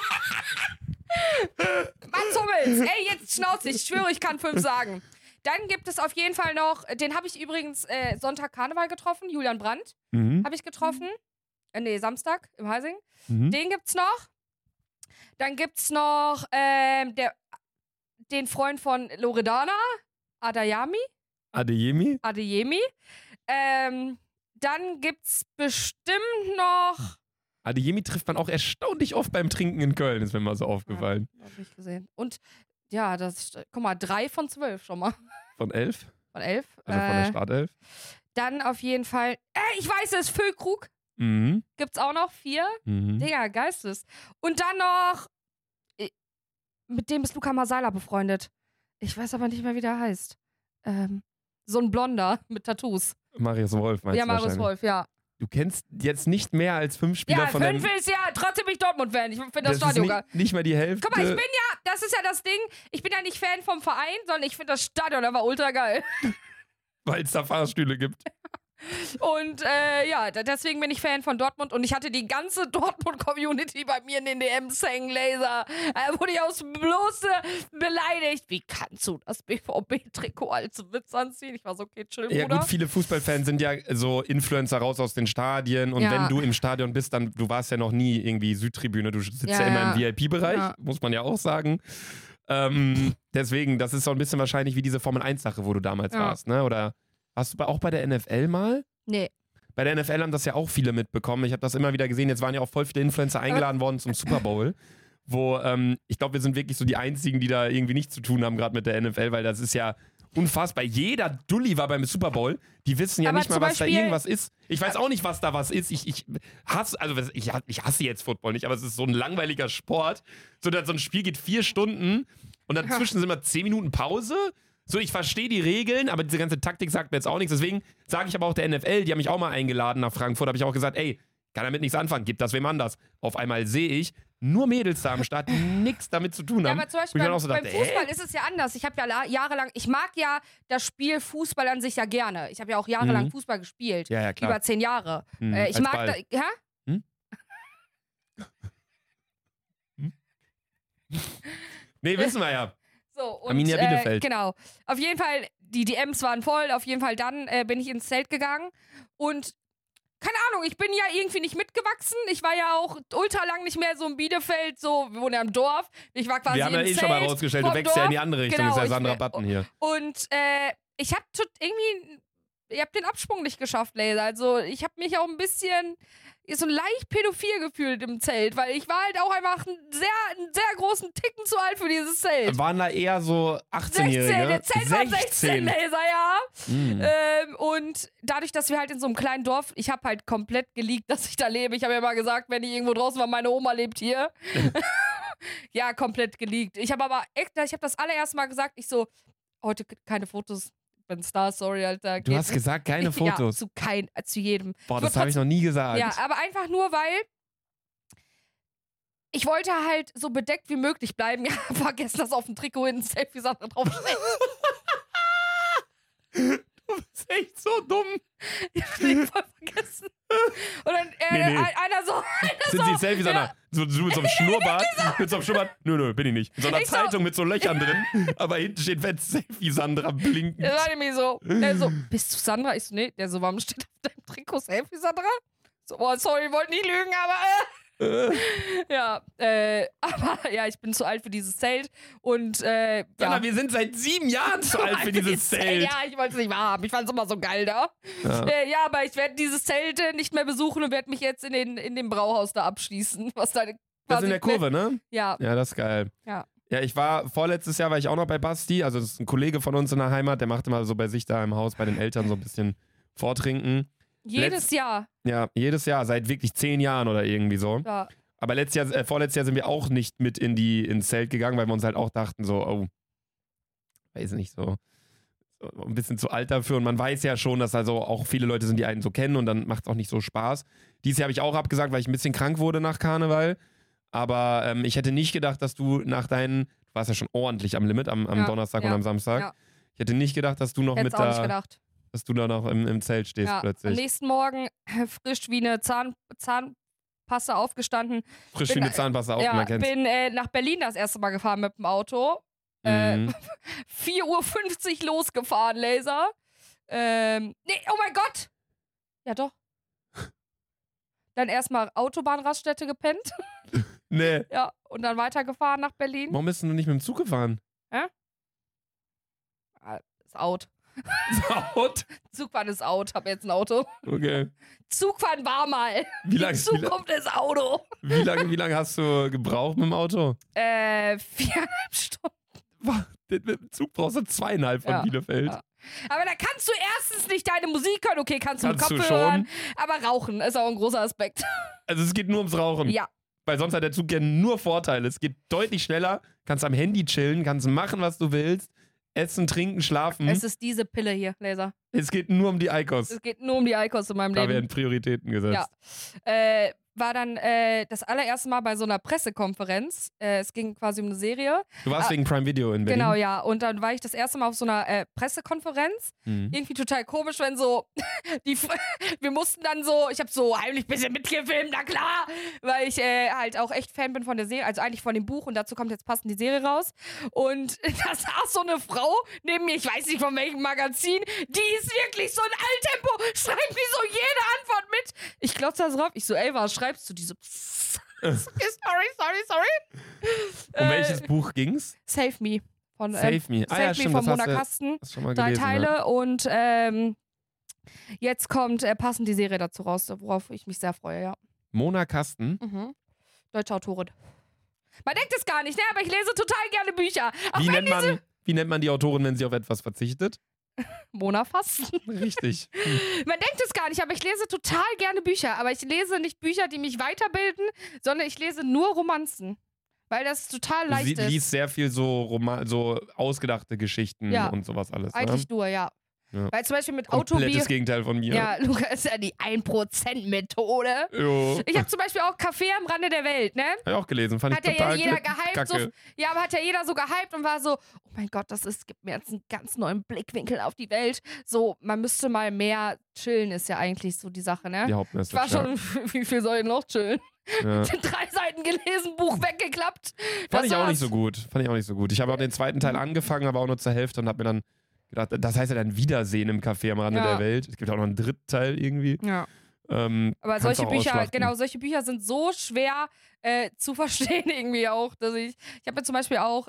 Mats Hummels, ey, jetzt Schnauze, ich schwöre, ich kann 5 sagen. Dann gibt es auf jeden Fall noch, den habe ich übrigens Sonntag Karneval getroffen, Julian Brandt habe ich getroffen. Samstag im Heising. Den gibt's noch. Dann gibt's noch den Freund von Loredana, Adeyemi. Dann gibt's bestimmt noch. Adeyemi trifft man auch erstaunlich oft beim Trinken in Köln, ist mir mal so aufgefallen. Ja, hab ich gesehen. Und ja, guck mal, 3 von 12 schon mal. Von 11? Von 11. Also von der Startelf? Dann auf jeden Fall, ich weiß es, Füllkrug Mhm. gibt's auch noch 4. Mhm. Digga, Geistes. Und dann noch, mit dem ist Luca Masala befreundet. Ich weiß aber nicht mehr, wie der heißt. So ein Blonder mit Tattoos. Marius Wolf meinst Ja, du Marius wahrscheinlich. Wolf, ja. Du kennst jetzt nicht mehr als 5 Spieler Ja, von 5 dem... ist ja trotzdem nicht Dortmund-Fan. Ich finde das ist Stadion geil. nicht mal die Hälfte. Guck mal, das ist ja das Ding, ich bin ja nicht Fan vom Verein, sondern ich finde das Stadion aber ultra geil. Weil es da Fahrstühle gibt. Und ja, deswegen bin ich Fan von Dortmund und ich hatte die ganze Dortmund-Community bei mir in den DMs hängen, Laser. Wurde ich aufs Bloße beleidigt. Wie kannst du das BVB-Trikot als Witz anziehen? Ich war so, okay, chill, Ja Bruder. gut, viele Fußballfans sind ja so Influencer raus aus den Stadien und Ja. wenn du im Stadion bist, dann, du warst ja noch nie irgendwie Südtribüne, du sitzt ja, Ja, immer im ja. VIP-Bereich, Ja. muss man ja auch sagen. Deswegen, das ist so ein bisschen wahrscheinlich wie diese Formel-1-Sache, wo du damals Ja. warst, ne? Oder warst du auch bei der NFL mal? Nee. Bei der NFL haben das ja auch viele mitbekommen. Ich habe das immer wieder gesehen. Jetzt waren ja auch voll viele Influencer eingeladen worden zum Super Bowl, wo ich glaube, wir sind wirklich so die Einzigen, die da irgendwie nichts zu tun haben, gerade mit der NFL, weil das ist ja unfassbar. Jeder Dulli war beim Super Bowl. Die wissen ja Aber nicht mal, zum was da Beispiel- irgendwas ist. Ich weiß auch nicht, was da was ist. Ich hasse, also ich hasse jetzt Football nicht, aber es ist so ein langweiliger Sport. So ein Spiel geht 4 Stunden und dazwischen sind immer 10 Minuten Pause. So, ich verstehe die Regeln, aber diese ganze Taktik sagt mir jetzt auch nichts. Deswegen sage ich aber auch der NFL, die haben mich auch mal eingeladen nach Frankfurt, habe ich auch gesagt, ey, kann damit nichts anfangen, gib das wem anders. Auf einmal sehe ich nur Mädels da am Start, die nichts damit zu tun Ja, haben. aber zum Wo Beispiel ich dann beim, auch so beim dachte, Fußball ist es ja anders. Ich habe ja jahrelang, ich mag ja das Spiel Fußball an sich ja gerne. Ich habe ja auch jahrelang Fußball gespielt. Ja, ja, klar. Über 10 Jahre. Ich als mag Ball. Nee, wissen wir ja. So, und, Arminia Bielefeld. Genau. Auf jeden Fall, die DMs waren voll. Auf jeden Fall dann bin ich ins Zelt gegangen. Und keine Ahnung, ich bin ja irgendwie nicht mitgewachsen. Ich war ja auch ultra lang nicht mehr so in Bielefeld, so, wir wohnen ja im Dorf. Ich war quasi Wir haben ja im schon mal Zelt rausgestellt, du vom wächst ja in die Dorf. andere Richtung. Genau, Das ist ja ich Sandra bin- Button hier. Und ich habe ich habe den Absprung nicht geschafft, Laser. Also ich habe mich auch ein bisschen so leicht pädophil gefühlt im Zelt, weil ich war halt auch einfach einen sehr großen Ticken zu alt für dieses Zelt. Waren da eher so 18-Jährige? 16, der Zelt war 16, 16. Laser, ja. Mm. Und dadurch, dass wir halt in so einem kleinen Dorf, ich habe halt komplett geleakt, dass ich da lebe. Ich habe ja mal gesagt, wenn ich irgendwo draußen war, meine Oma lebt hier. Ja, komplett geleakt. Ich habe aber echt, ich habe das allererste Mal gesagt, ich so, heute keine Fotos. Ich bin Star, sorry, Alter. Du hast gesagt, keine Fotos. Ja, zu jedem. Boah, das habe ich noch nie gesagt. Ja, aber einfach nur, weil ich wollte halt so bedeckt wie möglich bleiben. Ja, vergessen, dass auf dem Trikot hinten Selfie-Sache draufsteht. Du bist echt so dumm. Ich hab den voll vergessen. Und dann Nee. einer so. Sind sie Selfies, ja. Anna? So mit so einem Schnurrbart? Mit so einem Schnurrbart? Nö, bin ich nicht. Mit so einer Ich so- Zeitung mit so Löchern drin. Aber hinten steht fett Selfie Sandra blinken. Der war nämlich so. Der so, bist du Sandra? Ich so, nee. Der so, warum steht auf deinem Trikot Selfie, Sandra? So, boah, sorry, ich wollte nicht lügen, aber ja, aber ja, ich bin zu alt für dieses Zelt und Sandra, wir sind seit 7 Jahren zu alt für dieses Zelt. Ja, ich wollte es nicht wahrhaben. Ich fand es immer so geil da. Ja. Ja, aber ich werde dieses Zelt nicht mehr besuchen und werde mich jetzt in dem Brauhaus da abschließen. Was da Das quasi in der Kurve, ne? Ja. Ja, das ist geil. Ja. Ja, vorletztes Jahr war ich auch noch bei Basti, also das ist ein Kollege von uns in der Heimat, der macht immer so bei sich da im Haus bei den Eltern so ein bisschen Vortrinken. Jedes Jahr. Ja, jedes Jahr, seit wirklich 10 Jahren oder irgendwie so. Ja. Aber vorletztes Jahr sind wir auch nicht mit ins Zelt gegangen, weil wir uns halt auch dachten so, oh, weiß nicht, so ein bisschen zu alt dafür. Und man weiß ja schon, dass also auch viele Leute sind, die einen so kennen und dann macht es auch nicht so Spaß. Dieses Jahr habe ich auch abgesagt, weil ich ein bisschen krank wurde nach Karneval. Aber ich hätte nicht gedacht, dass du du warst ja schon ordentlich am Limit am Ja, Donnerstag und ja, am Samstag. ja. Ich hätte nicht gedacht, dass du noch Hätt's auch nicht gedacht. dass du da noch im Zelt stehst Ja. Am plötzlich. nächsten Morgen frisch wie eine Zahnpasta aufgestanden. Frisch wie bin- eine Zahnpasta auf, Ja, man kennt's. bin nach Berlin das erste Mal gefahren mit dem Auto. Mhm. 4:50 Uhr losgefahren, Laser. Nee, oh mein Gott! Ja, doch. Dann erstmal Autobahnraststätte gepennt. Nee. Ja, und dann weitergefahren nach Berlin. Warum bist du nicht mit dem Zug gefahren? Ist out. Out? Zugfahren ist out. Hab jetzt ein Auto. Okay. Zugfahren war mal. Wie lange Die Zukunft ist Auto. wie lang hast du gebraucht mit dem Auto? 4,5 Stunden. Mit dem Zug brauchst du 2,5 von Ja. Bielefeld. Ja. Aber da kannst du erstens nicht deine Musik hören. Okay, kannst du mit Kannst du Kopfhörer schon. hören. Aber Rauchen ist auch ein großer Aspekt. Also es geht nur ums Rauchen. Ja. Weil sonst hat der Zug ja nur Vorteile. Es geht deutlich schneller, kannst am Handy chillen, kannst machen, was du willst. Essen, trinken, schlafen. Es ist diese Pille hier, Laser. Es geht nur um die Eikos. Es geht nur um die Eikos in meinem Da Leben. werden Prioritäten gesetzt. Ja. War dann das allererste Mal bei so einer Pressekonferenz. Es ging quasi um eine Serie. Du warst wegen Prime Video in Berlin. Genau, ja. Und dann war ich das erste Mal auf so einer Pressekonferenz. Mhm. Irgendwie total komisch, wenn so wir mussten dann so, ich habe so heimlich ein bisschen mitgefilmt, na klar, weil ich halt auch echt Fan bin von der Serie, also eigentlich von dem Buch und dazu kommt jetzt passend die Serie raus. Und da saß so eine Frau neben mir, ich weiß nicht von welchem Magazin, die ist wirklich so ein Alltempo, schreibt mir so jede Antwort mit. Ich glotze da so drauf, ich so, ey, was schreibst du? Die so, sorry. Um welches Buch ging's? Save Me. Von, Save Me. Save Me stimmt, von das Mona hast du Kasten. hast schon mal 3 gelesen. Teile Ja. und jetzt kommt passend die Serie dazu raus, worauf ich mich sehr freue, ja. Mona Kasten. Deutsche Autorin. Man denkt es gar nicht, ne? Aber ich lese total gerne Bücher. Auch Wie nennt man die Autorin, wenn sie auf etwas verzichtet? Mona Fasten. Richtig. Man denkt es gar nicht, aber ich lese total gerne Bücher. Aber ich lese nicht Bücher, die mich weiterbilden, sondern ich lese nur Romanzen. Weil das total leicht Sie ist. liest sehr viel so ausgedachte Geschichten Ja. und sowas alles. Eigentlich nur, ja. Ja. Weil zum Beispiel mit Komplettes Gegenteil von mir. Ja, Luca ist ja die 1%-Methode. Jo. Ich habe zum Beispiel auch Café am Rande der Welt, ne? Hab ich auch gelesen. Fand Hat ich ja total jeder gehypt. So, kacke. ja, aber hat ja jeder so gehypt und war so, oh mein Gott, gibt mir jetzt einen ganz neuen Blickwinkel auf die Welt. So, man müsste mal mehr chillen, ist ja eigentlich so die Sache, ne? Die Ich Hauptmessage. war schon, wie viel soll ich noch chillen? Ja. 3 Seiten gelesen, Buch weggeklappt. Fand ich auch war's. nicht so gut. Ich habe auch den zweiten Teil angefangen, aber auch nur zur Hälfte und habe mir dann gedacht, das heißt ja dann Wiedersehen im Café am Rande Ja. der Welt. Es gibt auch noch einen dritten Teil irgendwie. Ja. Aber solche Bücher sind so schwer zu verstehen irgendwie auch, dass ich habe mir zum Beispiel auch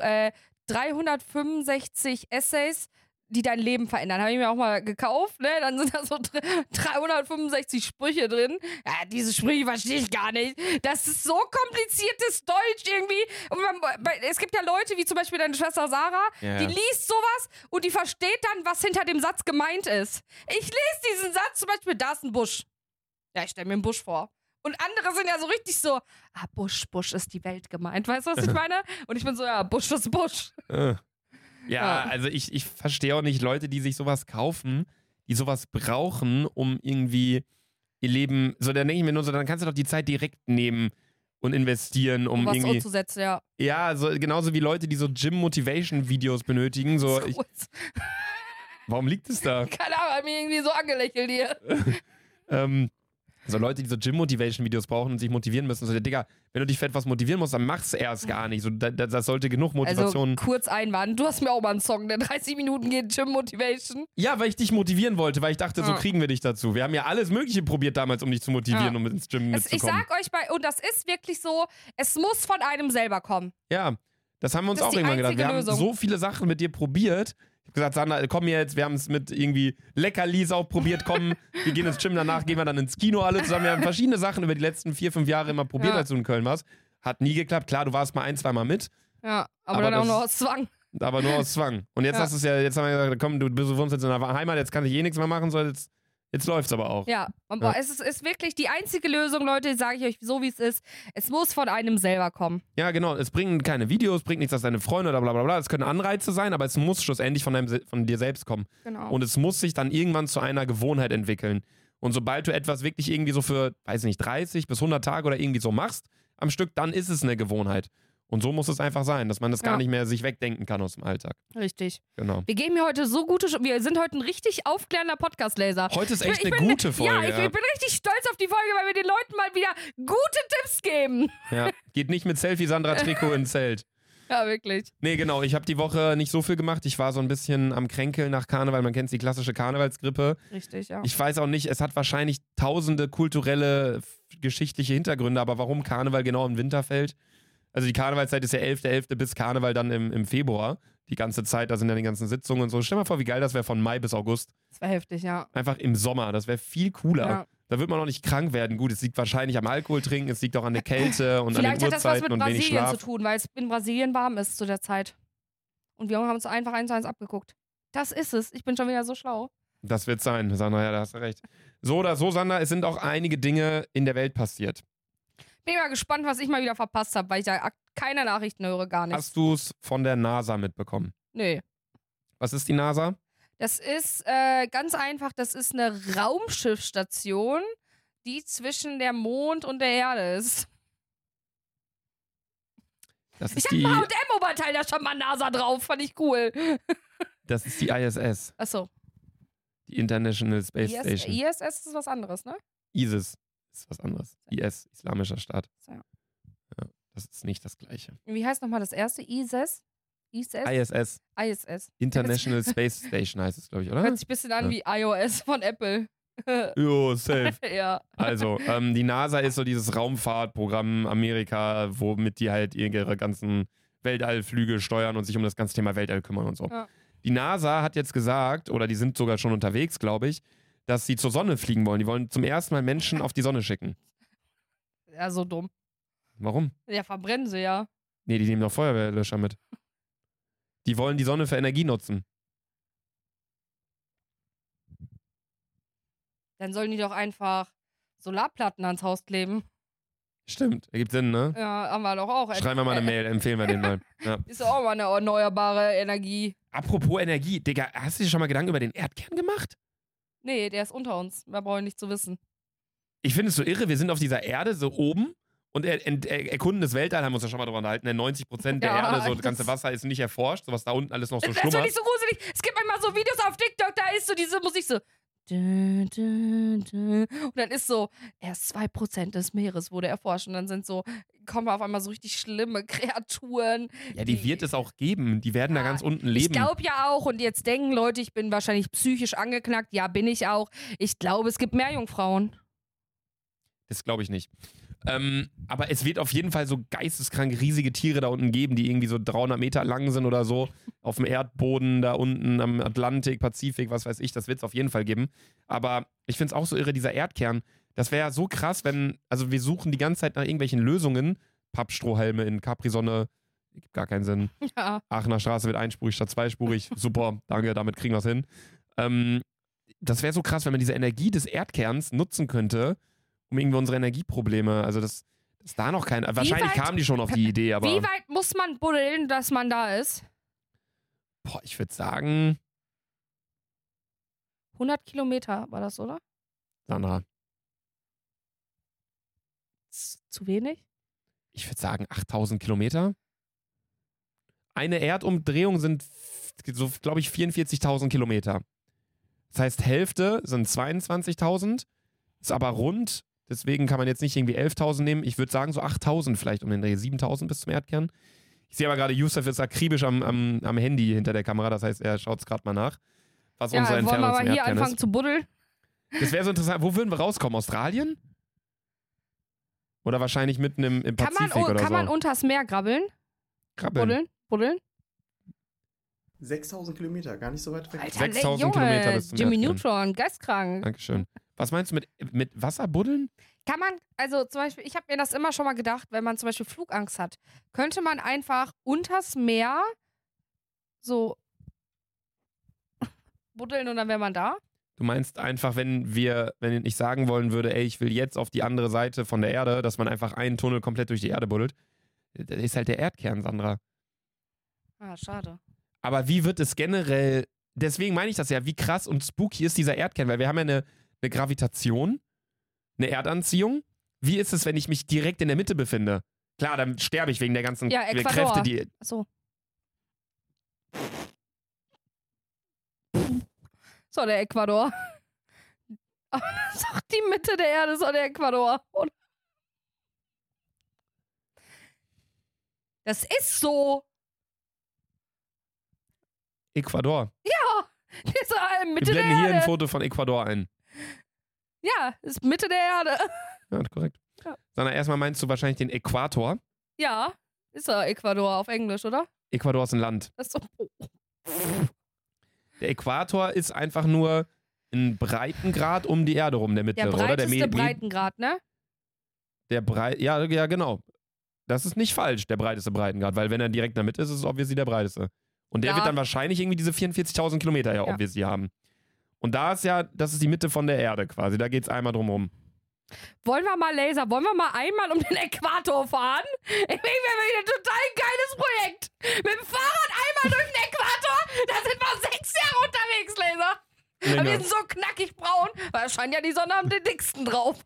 365 Essays, die dein Leben verändern. Habe ich mir auch mal gekauft, ne? Dann sind da so 365 Sprüche drin. Ja, diese Sprüche verstehe ich gar nicht. Das ist so kompliziertes Deutsch irgendwie. Und es gibt ja Leute, wie zum Beispiel deine Schwester Sarah, die liest sowas und die versteht dann, was hinter dem Satz gemeint ist. Ich lese diesen Satz zum Beispiel, da ist ein Busch. Ja, ich stelle mir einen Busch vor. Und andere sind ja so richtig so, Busch ist die Welt gemeint. Weißt du, was ich meine? Und ich bin so, ja, Busch ist Busch. Ja, also ich verstehe auch nicht Leute, die sich sowas kaufen, die sowas brauchen, um irgendwie ihr Leben, so dann denke ich mir nur so, dann kannst du doch die Zeit direkt nehmen und investieren, um was irgendwie umzusetzen, ja. Ja, so, genauso wie Leute, die so Gym-Motivation-Videos benötigen, so warum liegt es da? Keine Ahnung, hat mich irgendwie so angelächelt hier. So Leute, die so Gym-Motivation-Videos brauchen und sich motivieren müssen. So, Digga, wenn du dich für etwas motivieren musst, dann mach's erst gar nicht. So, das sollte genug Motivation... Also, kurz Einwand, du hast mir auch mal einen Song, der 30 Minuten geht, Gym-Motivation. Ja, weil ich dich motivieren wollte, weil ich dachte, so kriegen wir dich dazu. Wir haben ja alles Mögliche probiert damals, um dich zu motivieren, um ins Gym mitzukommen. Ich sag euch, und das ist wirklich so, es muss von einem selber kommen. Ja, das haben wir uns auch irgendwann gedacht. Wir haben so viele Sachen mit dir probiert. Ich habe gesagt, Sandra, komm jetzt, wir haben es mit irgendwie Leckerlis auch probiert, komm, wir gehen ins Gym, danach gehen wir dann ins Kino alle zusammen. Wir haben verschiedene Sachen über die letzten 4-5 Jahre immer probiert, als du in Köln warst. Hat nie geklappt. Klar, du warst mal 1-2 Mal mit. Ja, aber dann auch nur aus Zwang. Aber nur aus Zwang. Und jetzt hast du es ja, jetzt haben wir gesagt, komm, du wohnst jetzt in der Heimat, jetzt kann ich nichts mehr machen, so jetzt läuft's aber auch. Ja, aber es ist wirklich die einzige Lösung, Leute, sage ich euch so, wie es ist. Es muss von einem selber kommen. Ja, genau. Es bringen keine Videos, bringt nichts, dass deine Freunde oder bla bla bla. Es können Anreize sein, aber es muss schlussendlich von dir selbst kommen. Genau. Und es muss sich dann irgendwann zu einer Gewohnheit entwickeln. Und sobald du etwas wirklich irgendwie so für, weiß nicht, 30 bis 100 Tage oder irgendwie so machst am Stück, dann ist es eine Gewohnheit. Und so muss es einfach sein, dass man das gar nicht mehr sich wegdenken kann aus dem Alltag. Richtig. Genau. Wir geben hier heute so gute, wir sind heute ein richtig aufklärender Podcast-Laser. Heute ist echt eine gute Folge. Ja, ich bin richtig stolz auf die Folge, weil wir den Leuten mal wieder gute Tipps geben. Ja, geht nicht mit Selfie-Sandra-Trikot ins Zelt. Ja, wirklich. Nee, genau. Ich habe die Woche nicht so viel gemacht. Ich war so ein bisschen am Kränkeln nach Karneval. Man kennt die klassische Karnevalsgrippe. Richtig, ja. Ich weiß auch nicht, es hat wahrscheinlich tausende kulturelle, geschichtliche Hintergründe, aber warum Karneval genau im Winter fällt? Also die Karnevalszeit ist ja 11.11. bis Karneval dann im Februar. Die ganze Zeit, da sind ja die ganzen Sitzungen und so. Stell dir mal vor, wie geil das wäre von Mai bis August. Das wäre heftig, ja. Einfach im Sommer, das wäre viel cooler. Ja. Da wird man auch nicht krank werden. Gut, es liegt wahrscheinlich am Alkoholtrinken, es liegt auch an der Kälte und an den Vielleicht hat das was Uhrzeiten mit und wenig Brasilien Schlaf. zu tun, weil es in Brasilien warm ist zu der Zeit. Und wir haben uns einfach 1:1 abgeguckt. Das ist es. Ich bin schon wieder so schlau. Das wird sein, Sandra, ja, da hast du recht. So oder so, Sandra, es sind auch einige Dinge in der Welt passiert. Bin mal gespannt, was ich mal wieder verpasst habe, weil ich ja keine Nachrichten höre, gar nichts. Hast du es von der NASA mitbekommen? Nö. Was ist die NASA? Das ist ganz einfach, das ist eine Raumschiffstation, die zwischen der Mond und der Erde ist. Das ist Ich habe ein H&M-Oberteil, da stand mal NASA drauf, fand ich cool. Das ist die ISS, Achso. die International Space Station. ISS ist was anderes, ne? ISIS ist was anderes. IS, Islamischer Staat. Ja. Ja, das ist nicht das Gleiche. Wie heißt nochmal das erste? ISS? ISS. ISS. International Space Station heißt es, glaube ich, oder? Hört sich ein bisschen an wie iOS von Apple. Jo, safe. Ja. Also, die NASA ist so dieses Raumfahrtprogramm Amerika, womit die halt ihre ganzen Weltallflüge steuern und sich um das ganze Thema Weltall kümmern und so. Ja. Die NASA hat jetzt gesagt, oder die sind sogar schon unterwegs, glaube ich, dass sie zur Sonne fliegen wollen. Die wollen zum ersten Mal Menschen auf die Sonne schicken. Ja, so dumm. Warum? Ja, verbrennen sie ja. Nee, die nehmen doch Feuerwehrlöscher mit. Die wollen die Sonne für Energie nutzen. Dann sollen die doch einfach Solarplatten ans Haus kleben. Stimmt, ergibt Sinn, ne? Ja, haben wir doch auch. Schreiben wir mal eine Mail, empfehlen wir den mal. Ja. Ist doch auch mal eine erneuerbare Energie. Apropos Energie, Digga, hast du dir schon mal Gedanken über den Erdkern gemacht? Nee, der ist unter uns. Mehr brauche ich nicht zu wissen. Ich finde es so irre, wir sind auf dieser Erde so oben und erkunden das Weltall, haben wir uns ja schon mal drüber unterhalten, 90% der Erde, so das ganze Wasser ist nicht erforscht, so was da unten alles noch so Das schlummert. finde ich so gruselig. Es gibt manchmal so Videos auf TikTok, da ist so diese Musik so. Und dann ist so, erst 2% des Meeres wurde erforscht. Und dann kommen auf einmal so richtig schlimme Kreaturen. Ja, die wird es auch geben. Die werden da ganz unten leben. Ich glaube ja auch, und jetzt denken Leute, ich bin wahrscheinlich psychisch angeknackt. Ja, bin ich auch. Ich glaube, es gibt Meerjungfrauen. Das glaube ich nicht. Aber es wird auf jeden Fall so geisteskrank riesige Tiere da unten geben, die irgendwie so 300 Meter lang sind oder so. Auf dem Erdboden da unten am Atlantik, Pazifik, was weiß ich. Das wird es auf jeden Fall geben. Aber ich finde es auch so irre, dieser Erdkern. Das wäre ja so krass, also wir suchen die ganze Zeit nach irgendwelchen Lösungen. Pappstrohhalme in Capri-Sonne, gibt gar keinen Sinn. Ja. Aachener Straße wird einspurig statt zweispurig. Super, danke, damit kriegen wir es hin. Das wäre so krass, wenn man diese Energie des Erdkerns nutzen könnte, um irgendwie unsere Energieprobleme, also das ist da noch kein, wahrscheinlich kamen die schon auf die Idee, aber... Wie weit muss man buddeln, dass man da ist? Boah, ich würde sagen... 100 Kilometer war das, oder? Sandra. Zu wenig? Ich würde sagen 8000 Kilometer. Eine Erdumdrehung sind, so glaube ich, 44.000 Kilometer. Das heißt, Hälfte sind 22.000, ist aber rund, deswegen kann man jetzt nicht irgendwie 11.000 nehmen. Ich würde sagen so 8.000 vielleicht um den Dreh, 7.000 bis zum Erdkern. Ich sehe aber gerade, Yusuf ist akribisch am Handy hinter der Kamera, das heißt, er schaut es gerade mal nach, was unsere Entfernung zum wollen wir aber hier Erdkern anfangen ist. zu buddeln? Das wäre so interessant. Wo würden wir rauskommen? Australien? Oder wahrscheinlich mitten im Pazifik oder so? Kann man unters Meer grabbeln? Krabbeln. Buddeln? 6.000 Kilometer, gar nicht so weit weg. Alter, 6.000 Junge, Kilometer bis zum Jimmy Erdkern. Neutron, geistkrank. Dankeschön. Was meinst du mit Wasser buddeln? Kann man, also zum Beispiel, ich habe mir das immer schon mal gedacht, wenn man zum Beispiel Flugangst hat, könnte man einfach unters Meer so buddeln und dann wäre man da? Du meinst einfach, wenn ich sagen wollen würde, ey, ich will jetzt auf die andere Seite von der Erde, dass man einfach einen Tunnel komplett durch die Erde buddelt. Das ist halt der Erdkern, Sandra. Ah, schade. Aber wie wird es generell, deswegen meine ich das ja, wie krass und spooky ist dieser Erdkern, weil wir haben ja eine Gravitation, eine Erdanziehung. Wie ist es, wenn ich mich direkt in der Mitte befinde? Klar, dann sterbe ich wegen der ganzen Kräfte, die... Achso. So, der Ecuador. Aber das ist doch die Mitte der Erde, so der Ecuador. Oder? Das ist so. Ecuador. Ja, das ist Mitte Wir der blenden hier Erde. ein Foto von Ecuador ein. Ja, ist Mitte der Erde. Ja, korrekt. Ja. Sondern erstmal meinst du wahrscheinlich den Äquator. Ja, ist ja Ecuador auf Englisch, oder? Ecuador ist ein Land. Das ist so. Der Äquator ist einfach nur ein Breitengrad um die Erde rum, der mittlere, Der oder? breiteste Breitengrad, ne? Ja, genau. Das ist nicht falsch, der breiteste Breitengrad, weil wenn er direkt in der Mitte ist, ist es obviously der breiteste. Und der wird dann wahrscheinlich irgendwie diese 44.000 Kilometer ja obviously haben. Und das ist die Mitte von der Erde quasi, da geht's einmal drum rum. Wollen wir mal einmal um den Äquator fahren? Ich denke, wir haben ein total geiles Projekt. Mit dem Fahrrad einmal durch den Äquator, da sind wir 6 Jahre unterwegs, Laser. Und wir sind so knackig braun, weil es scheint ja die Sonne am dicksten drauf.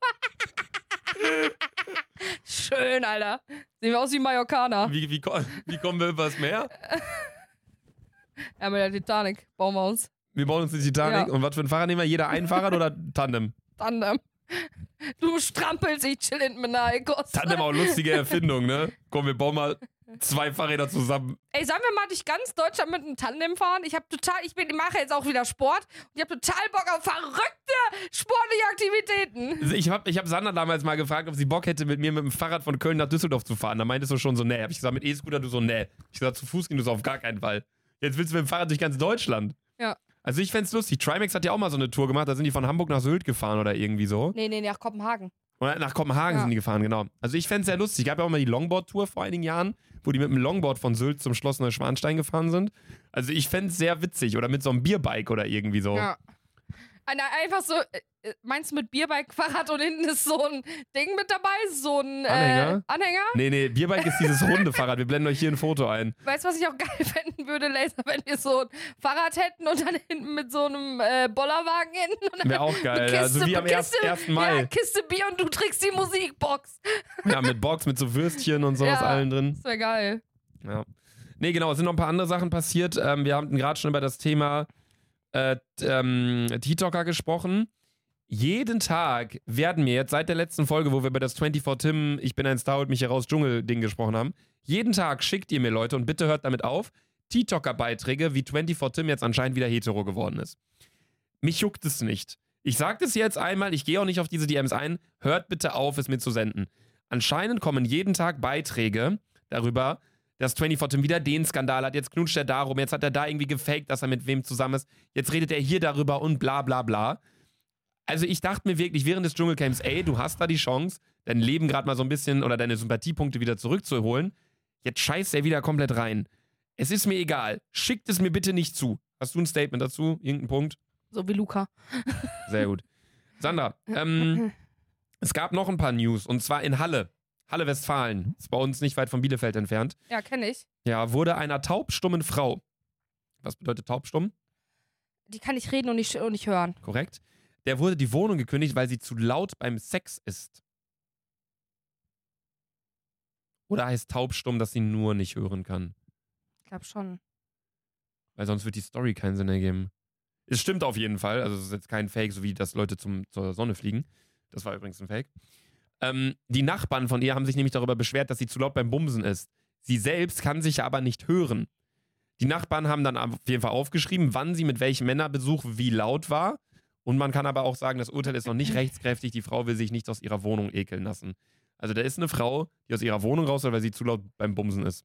Schön, Alter. Sehen wir aus wie Mallorcaner. Wie kommen wir übers Meer? Ja, mit der Titanic bauen wir uns. Wir bauen uns die Titanic. Ja. Und was für ein Fahrrad nehmen wir? Jeder ein Fahrrad oder Tandem? Tandem. Du strampelst, ich chill hinten mit einer Ecos. Tandem auch lustige Erfindung, ne? Komm, wir bauen mal 2 Fahrräder zusammen. Ey, sollen wir mal durch ganz Deutschland mit einem Tandem fahren? Ich mache jetzt auch wieder Sport und ich habe total Bock auf verrückte sportliche Aktivitäten. Ich hab Sandra damals mal gefragt, ob sie Bock hätte, mit mir mit dem Fahrrad von Köln nach Düsseldorf zu fahren. Da meintest du schon so, nee. Hab ich gesagt, mit E-Scooter, du so, nee. Ich gesagt, zu Fuß gehen du so auf gar keinen Fall. Jetzt willst du mit dem Fahrrad durch ganz Deutschland. Ja. Also ich fänd's lustig. Trimax hat ja auch mal so eine Tour gemacht, da sind die von Hamburg nach Sylt gefahren oder irgendwie so. Nee, nach Kopenhagen. Oder nach Kopenhagen sind die gefahren, genau. Also ich fänd's sehr lustig. Gab ja auch mal die Longboard-Tour vor einigen Jahren, wo die mit dem Longboard von Sylt zum Schloss Neuschwanstein gefahren sind. Also ich fänd's sehr witzig. Oder mit so einem Bierbike oder irgendwie so. Ja. Einfach so, meinst du mit Bierbike-Fahrrad und hinten ist so ein Ding mit dabei? So ein Anhänger? Anhänger? Nee, Bierbike ist dieses runde Fahrrad. Wir blenden euch hier ein Foto ein. Weißt du, was ich auch geil finden würde, Laser, wenn wir so ein Fahrrad hätten und dann hinten mit so einem Bollerwagen hinten. Wäre auch geil, ja. So wie am 1. Mai. Ja, Kiste Bier und du trägst die Musikbox. Ja, mit Box, mit so Würstchen und sowas allen drin. Das wäre geil. Ja. Nee, genau, es sind noch ein paar andere Sachen passiert. Wir haben gerade schon über das Thema TikToker gesprochen. Jeden Tag werden mir jetzt seit der letzten Folge, wo wir über das 24 Tim, ich bin ein Star, holt mich hier raus, Dschungel-Ding gesprochen haben, jeden Tag schickt ihr mir Leute und bitte hört damit auf, TikToker-Beiträge, wie 24 Tim jetzt anscheinend wieder hetero geworden ist. Mich juckt es nicht. Ich sage das jetzt einmal, ich gehe auch nicht auf diese DMs ein. Hört bitte auf, es mir zu senden. Anscheinend kommen jeden Tag Beiträge darüber, dass 24 Tim wieder den Skandal hat. Jetzt knutscht er darum, jetzt hat er da irgendwie gefaked, dass er mit wem zusammen ist. Jetzt redet er hier darüber und bla bla bla. Also ich dachte mir wirklich während des Dschungelcamps, ey, du hast da die Chance, dein Leben gerade mal so ein bisschen oder deine Sympathiepunkte wieder zurückzuholen. Jetzt scheißt er wieder komplett rein. Es ist mir egal. Schickt es mir bitte nicht zu. Hast du ein Statement dazu? Irgendeinen Punkt? So wie Luca. Sehr gut. Sandra, es gab noch ein paar News und zwar in Halle. Halle Westfalen. Ist bei uns nicht weit von Bielefeld entfernt. Ja, kenne ich. Ja, wurde einer taubstummen Frau. Was bedeutet taubstumm? Die kann nicht reden und nicht hören. Korrekt. Der wurde die Wohnung gekündigt, weil sie zu laut beim Sex ist. Oder heißt taubstumm, dass sie nur nicht hören kann? Ich glaube schon. Weil sonst wird die Story keinen Sinn ergeben. Es stimmt auf jeden Fall. Also es ist jetzt kein Fake, so wie dass Leute zur Sonne fliegen. Das war übrigens ein Fake. Die Nachbarn von ihr haben sich nämlich darüber beschwert, dass sie zu laut beim Bumsen ist. Sie selbst kann sich aber nicht hören. Die Nachbarn haben dann auf jeden Fall aufgeschrieben, wann sie mit welchem Männerbesuch wie laut war. Und man kann aber auch sagen, das Urteil ist noch nicht rechtskräftig. Die Frau will sich nicht aus ihrer Wohnung ekeln lassen. Also da ist eine Frau, die aus ihrer Wohnung raus soll, weil sie zu laut beim Bumsen ist.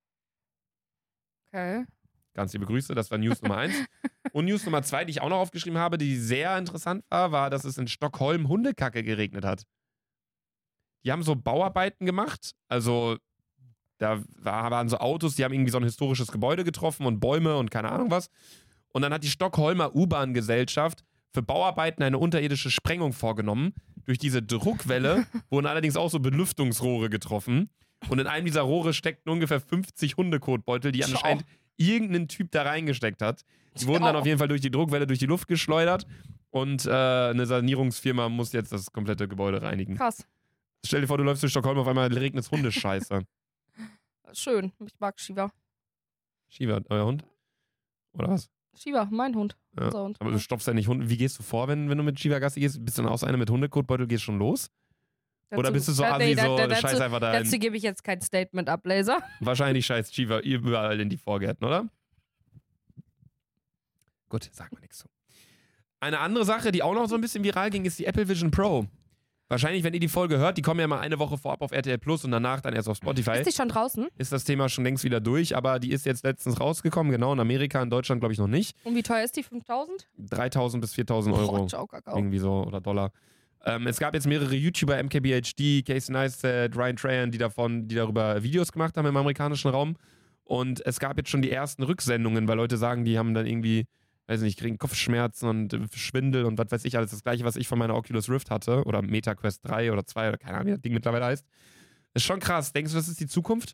Okay. Ganz liebe Grüße, das war News Nummer 1. Und News Nummer 2, die ich auch noch aufgeschrieben habe, die sehr interessant war, dass es in Stockholm Hundekacke geregnet hat. Die haben so Bauarbeiten gemacht, also da waren so Autos, die haben irgendwie so ein historisches Gebäude getroffen und Bäume und keine Ahnung was. Und dann hat die Stockholmer U-Bahn-Gesellschaft für Bauarbeiten eine unterirdische Sprengung vorgenommen. Durch diese Druckwelle wurden allerdings auch so Belüftungsrohre getroffen. Und in einem dieser Rohre steckten ungefähr 50 Hundekotbeutel, die anscheinend irgendein Typ da reingesteckt hat. Die wurden dann auf jeden Fall durch die Druckwelle durch die Luft geschleudert. Und eine Sanierungsfirma muss jetzt das komplette Gebäude reinigen. Krass. Stell dir vor, du läufst durch Stockholm, auf einmal regnet es Hundescheiße. Schön. Ich mag Shiva. Shiva, euer Hund? Oder was? Shiva, mein Hund. Ja. Unser Hund. Aber du stopfst ja nicht Hunde. Wie gehst du vor, wenn du mit Shiva Gassi gehst? Bist du dann auch so eine mit Hundekotbeutel, gehst schon los? Oder bist du so assi, scheiß einfach da Dazu gebe ich jetzt kein Statement ab, Laser. Wahrscheinlich scheißt Shiva überall in die Vorgärten, oder? Gut, sagen wir nichts zu. Eine andere Sache, die auch noch so ein bisschen viral ging, ist die Apple Vision Pro. Wahrscheinlich, wenn ihr die Folge hört, die kommen ja mal eine Woche vorab auf RTL Plus und danach dann erst auf Spotify. Ist die schon draußen? Ist das Thema schon längst wieder durch, aber die ist jetzt letztens rausgekommen, genau, in Amerika, in Deutschland glaube ich noch nicht. Und wie teuer ist die? 5.000? 3.000 bis 4.000 Euro. Ciao, Kakao. Irgendwie so, oder Dollar. Es gab jetzt mehrere YouTuber, MKBHD, Casey Neistat, Ryan Trahan, die darüber Videos gemacht haben im amerikanischen Raum. Und es gab jetzt schon die ersten Rücksendungen, weil Leute sagen, die haben dann irgendwie, weiß nicht, kriegen Kopfschmerzen und Schwindel und was weiß ich alles. Das gleiche, was ich von meiner Oculus Rift hatte oder MetaQuest 3 oder 2 oder keine Ahnung, wie das Ding mittlerweile heißt. Ist schon krass. Denkst du, das ist die Zukunft?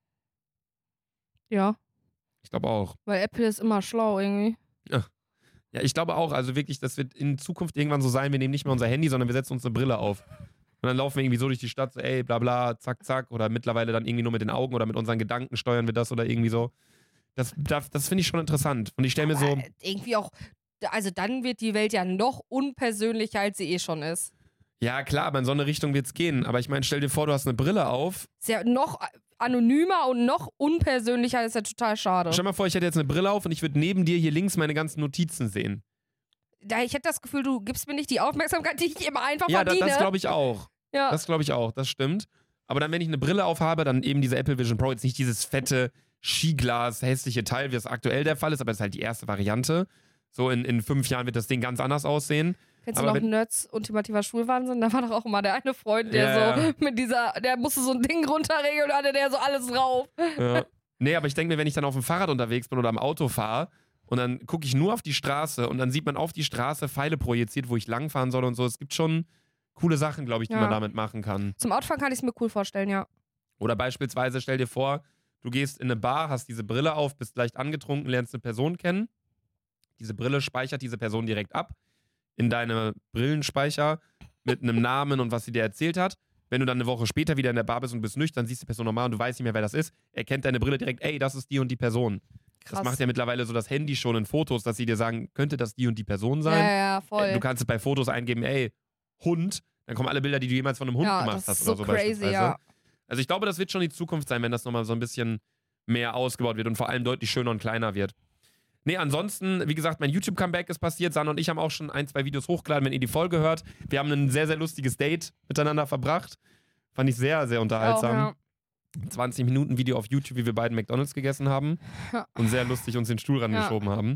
Ja. Ich glaube auch. Weil Apple ist immer schlau irgendwie. Ja, ich glaube auch. Also wirklich, das wird in Zukunft irgendwann so sein, wir nehmen nicht mehr unser Handy, sondern wir setzen uns eine Brille auf. Und dann laufen wir irgendwie so durch die Stadt, so ey, bla bla, zack, zack. Oder mittlerweile dann irgendwie nur mit den Augen oder mit unseren Gedanken steuern wir das oder irgendwie so. Das finde ich schon interessant. Und ich stelle mir so. Irgendwie auch, also dann wird die Welt ja noch unpersönlicher, als sie eh schon ist. Ja, klar, aber in so eine Richtung wird es gehen. Aber ich meine, stell dir vor, du hast eine Brille auf. Ist ja noch anonymer und noch unpersönlicher, das ist ja total schade. Stell dir mal vor, ich hätte jetzt eine Brille auf und ich würde neben dir hier links meine ganzen Notizen sehen. Ich hätte das Gefühl, du gibst mir nicht die Aufmerksamkeit, die ich immer einfach ja, verdiene. Das glaube ich auch. Ja. Das glaube ich auch, das stimmt. Aber dann, wenn ich eine Brille aufhabe, dann eben diese Apple Vision Pro, jetzt nicht dieses fette Skiglas, hässliche Teil, wie es aktuell der Fall ist, aber das ist halt die erste Variante. So in 5 Jahren wird das Ding ganz anders aussehen. Kennst du noch Nerds ultimativer Schulwahnsinn? Da war doch auch immer der eine Freund, der so mit der musste so ein Ding runterregeln und hatte der so alles drauf. Ja. Nee, aber ich denke mir, wenn ich dann auf dem Fahrrad unterwegs bin oder am Auto fahre und dann gucke ich nur auf die Straße und dann sieht man auf die Straße Pfeile projiziert, wo ich langfahren soll und so. Es gibt schon coole Sachen, glaube ich, die man damit machen kann. Zum Autofahren kann ich es mir cool vorstellen, ja. Oder beispielsweise, stell dir vor, du gehst in eine Bar, hast diese Brille auf, bist leicht angetrunken, lernst eine Person kennen. Diese Brille speichert diese Person direkt ab in deine Brillenspeicher mit einem Namen und was sie dir erzählt hat. Wenn du dann eine Woche später wieder in der Bar bist und bist nüchtern, siehst die Person normal und du weißt nicht mehr, wer das ist, erkennt deine Brille direkt, ey, das ist die und die Person. Krass. Das macht ja mittlerweile so das Handy schon in Fotos, dass sie dir sagen, könnte das die und die Person sein? Ja, voll. Du kannst bei Fotos eingeben, ey, Hund, dann kommen alle Bilder, die du jemals von einem Hund gemacht hast oder so crazy, beispielsweise. ja. Also ich glaube, das wird schon die Zukunft sein, wenn das nochmal so ein bisschen mehr ausgebaut wird und vor allem deutlich schöner und kleiner wird. Nee, ansonsten, wie gesagt, mein YouTube-Comeback ist passiert. Sana und ich haben auch schon 1, 2 Videos hochgeladen, wenn ihr die Folge hört. Wir haben ein sehr, sehr lustiges Date miteinander verbracht. Fand ich sehr, sehr unterhaltsam. Auch, 20 Minuten Video auf YouTube, wie wir beiden McDonalds gegessen haben. Und sehr lustig uns den Stuhl rangeschoben haben.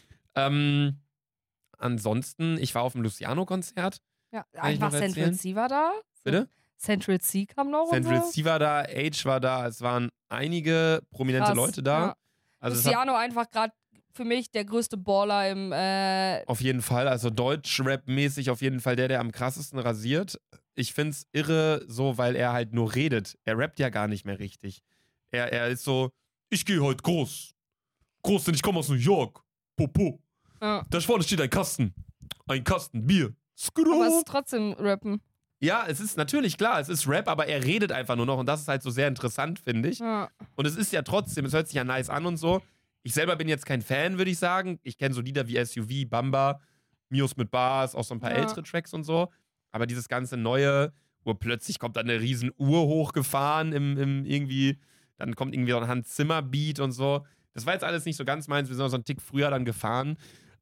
Ansonsten, ich war auf dem Luciano-Konzert. Ja, Kann ich einfach noch Central erzählen? C war da. Bitte? Central C kam noch. Central und so. C war da, Age war da, es waren einige prominente Krass, Leute da. ja. Also es hat Luciano einfach gerade für mich der größte Baller im. auf jeden Fall, also Deutsch-Rap-mäßig auf jeden Fall der am krassesten rasiert. Ich find's irre so, weil er halt nur redet. Er rappt ja gar nicht mehr richtig. Er ist so, ich gehe heute groß. Groß, denn ich komme aus New York. Popo. Ja. Da vorne steht ein Kasten. Ein Kasten Bier. Aber es ist trotzdem Rappen. Ja, es ist natürlich klar, es ist Rap, aber er redet einfach nur noch und das ist halt so sehr interessant, finde ich. Ja. Und es ist ja trotzdem, es hört sich ja nice an und so. Ich selber bin jetzt kein Fan, würde ich sagen. Ich kenne so Lieder wie SUV, Bamba, Mios mit Bars, auch so ein paar ältere Tracks und so. Aber dieses ganze Neue, wo plötzlich kommt dann eine riesen Uhr hochgefahren im irgendwie, dann kommt irgendwie so ein Hans Zimmer Beat und so. Das war jetzt alles nicht so ganz meins, wir sind auch so einen Tick früher dann gefahren.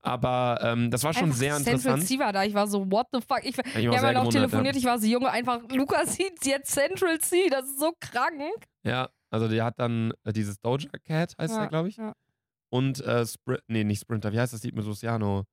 Aber das war schon Einfach sehr Central interessant. C war da. Ich war so, what the fuck? Wir Ich war haben sehr ja noch gewundert, telefoniert. Ich war so, Junge, einfach, Lukas sieht jetzt Central C. Das ist so krank. Ja, also der hat dann dieses Doja Cat, heißt der, glaube ich. Ja. Und nicht Sprinter, wie heißt das Lied mit Luciano?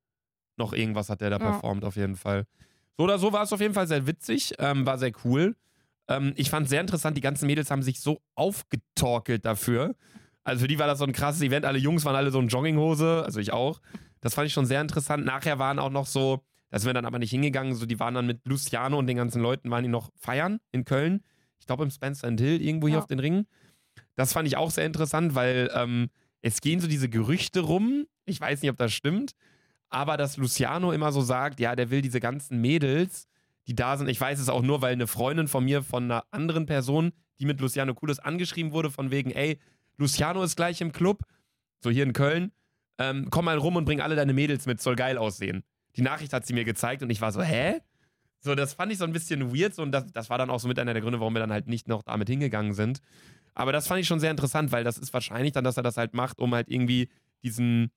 Noch irgendwas hat der da performt auf jeden Fall. So oder so war es auf jeden Fall sehr witzig, war sehr cool. Ich fand es sehr interessant, die ganzen Mädels haben sich so aufgetorkelt dafür. Also für die war das so ein krasses Event, alle Jungs waren alle so in Jogginghose, also ich auch. Das fand ich schon sehr interessant. Nachher waren auch noch so, da sind wir dann aber nicht hingegangen, so die waren dann mit Luciano und den ganzen Leuten, waren die noch feiern in Köln. Ich glaube im Spencer & Hill, irgendwo hier auf den Ringen. Das fand ich auch sehr interessant, weil es gehen so diese Gerüchte rum, ich weiß nicht, ob das stimmt, aber dass Luciano immer so sagt, ja, der will diese ganzen Mädels, die da sind, ich weiß es auch nur, weil eine Freundin von mir, von einer anderen Person, die mit Luciano cool ist, angeschrieben wurde, von wegen, ey, Luciano ist gleich im Club, so hier in Köln, komm mal rum und bring alle deine Mädels mit, soll geil aussehen. Die Nachricht hat sie mir gezeigt und ich war so, hä? So, das fand ich so ein bisschen weird so, und das war dann auch so mit einer der Gründe, warum wir dann halt nicht noch damit hingegangen sind. Aber das fand ich schon sehr interessant, weil das ist wahrscheinlich dann, dass er das halt macht, um halt irgendwie diesen,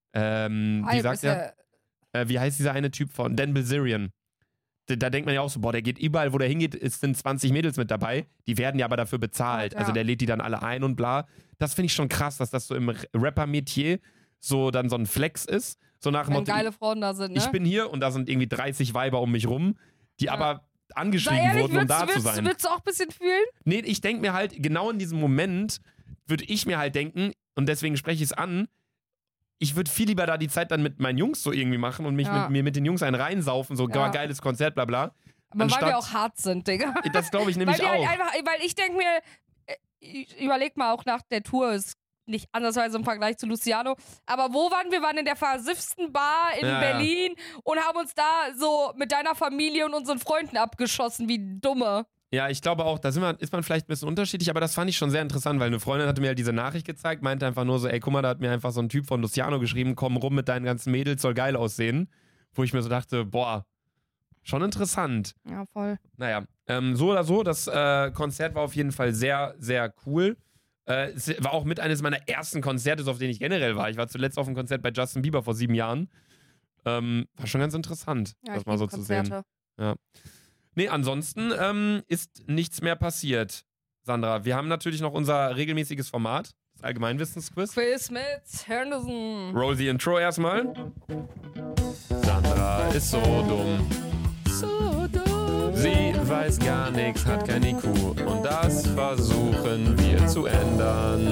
wie sagt er? Wie heißt dieser eine Typ von Dan Bilzerian? Da denkt man ja auch so, boah, der geht überall, wo der hingeht, es sind 20 Mädels mit dabei, die werden ja aber dafür bezahlt. Ja. Also der lädt die dann alle ein und bla. Das finde ich schon krass, dass das so im Rapper-Metier so dann so ein Flex ist. So nach dem Wenn Motto, geile Frauen da sind, ne? ich bin hier und da sind irgendwie 30 Weiber um mich rum, die aber angeschrieben wurden, um da zu sein. Würdest du auch ein bisschen fühlen? Nee, ich denke mir halt, genau in diesem Moment würde ich mir halt denken, und deswegen spreche ich es an, ich würde viel lieber da die Zeit dann mit meinen Jungs so irgendwie machen und mich mit den Jungs einen reinsaufen, so geiles Konzert, bla bla. Aber weil wir auch hart sind, Digga. Das glaube ich nämlich weil auch. Weil ich denke mir, überleg mal auch nach der Tour, ist nicht andersweise im Vergleich zu Luciano, aber wo waren wir? Wir waren in der versiffsten Bar in Berlin und haben uns da so mit deiner Familie und unseren Freunden abgeschossen, wie Dumme. Ja, ich glaube auch, da ist man vielleicht ein bisschen unterschiedlich, aber das fand ich schon sehr interessant, weil eine Freundin hatte mir halt diese Nachricht gezeigt, meinte einfach nur so, ey, guck mal, da hat mir einfach so ein Typ von Luciano geschrieben, komm rum mit deinen ganzen Mädels, soll geil aussehen. Wo ich mir so dachte, boah, schon interessant. Ja, voll. Naja, so oder so, das Konzert war auf jeden Fall sehr, sehr cool. Es war auch mit eines meiner ersten Konzerte, auf denen ich generell war. Ich war zuletzt auf einem Konzert bei Justin Bieber vor 7 Jahren. War schon ganz interessant, das mal so zu sehen. Ja. Nee, ansonsten ist nichts mehr passiert, Sandra. Wir haben natürlich noch unser regelmäßiges Format, das Allgemeinwissensquiz. Quiz mit Henderson. Roll the Intro erstmal. Sandra ist so dumm. So dumm. Sie weiß gar nichts, hat kein IQ. Und das versuchen wir zu ändern.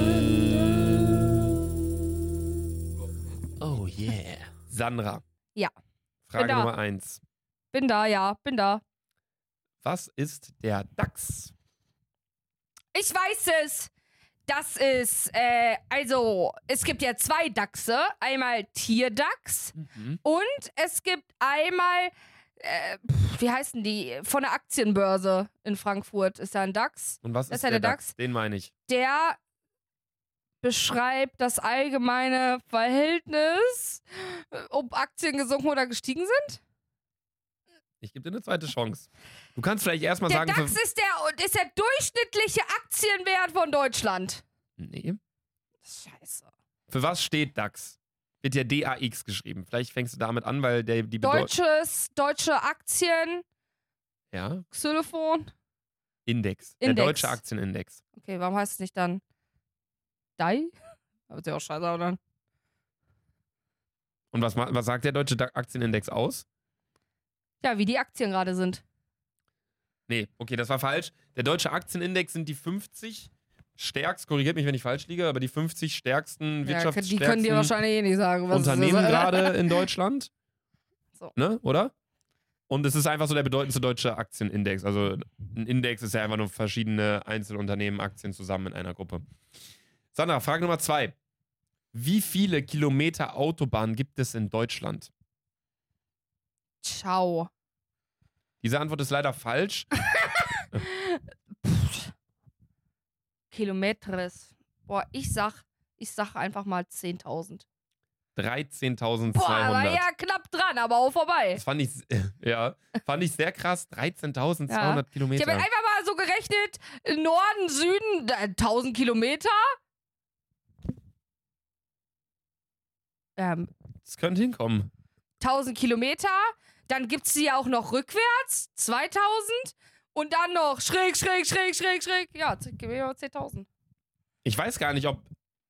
Oh yeah. Sandra. Ja. Frage Nummer 1. Bin da. Was ist der DAX? Ich weiß es. Das ist, also, es gibt ja 2 Dachse. Einmal Tierdachs und es gibt einmal, wie heißen die? Von der Aktienbörse in Frankfurt ist da ein DAX. Und was Das ist der DAX? DAX? Den meine ich. Der beschreibt das allgemeine Verhältnis, ob Aktien gesunken oder gestiegen sind. Ich gebe dir eine zweite Chance. Du kannst vielleicht erstmal Der sagen... DAX ist der durchschnittliche Aktienwert von Deutschland. Nee. Scheiße. Für was steht DAX? Wird ja DAX geschrieben. Vielleicht fängst du damit an, weil die Bedeutung... Deutsche Aktien, Ja, Xylophon. Index. Der deutsche Aktienindex. Okay, warum heißt es nicht dann DAI? Aber ist ja auch scheiße, oder? Und was sagt der deutsche Aktienindex aus? Ja, wie die Aktien gerade sind. Nee, okay, das war falsch. Der deutsche Aktienindex sind die 50 stärksten, korrigiert mich, wenn ich falsch liege, aber die 50 stärksten Die können dir wirtschaftsstärksten wahrscheinlich eh nicht sagen, was Unternehmen es ist. gerade in Deutschland. So. Ne, oder? Und es ist einfach so der bedeutendste deutsche Aktienindex. Also ein Index ist ja einfach nur verschiedene Einzelunternehmen, Aktien zusammen in einer Gruppe. Sandra, Frage Nummer 2. Wie viele Kilometer Autobahn gibt es in Deutschland? Ciao. Diese Antwort ist leider falsch. Kilometres. Boah, ich sag einfach mal 10.000. 13.200. Boah, war ja knapp dran, aber auch vorbei. Das fand ich sehr krass. 13.200 Ja. Kilometer. Ich habe einfach mal so gerechnet, Norden, Süden, 1000 Kilometer. Das könnte hinkommen. 1000 Kilometer, dann gibt's die ja auch noch rückwärts, 2000 und dann noch schräg. Ja, gib mir mal 10.000. Ich weiß gar nicht, ob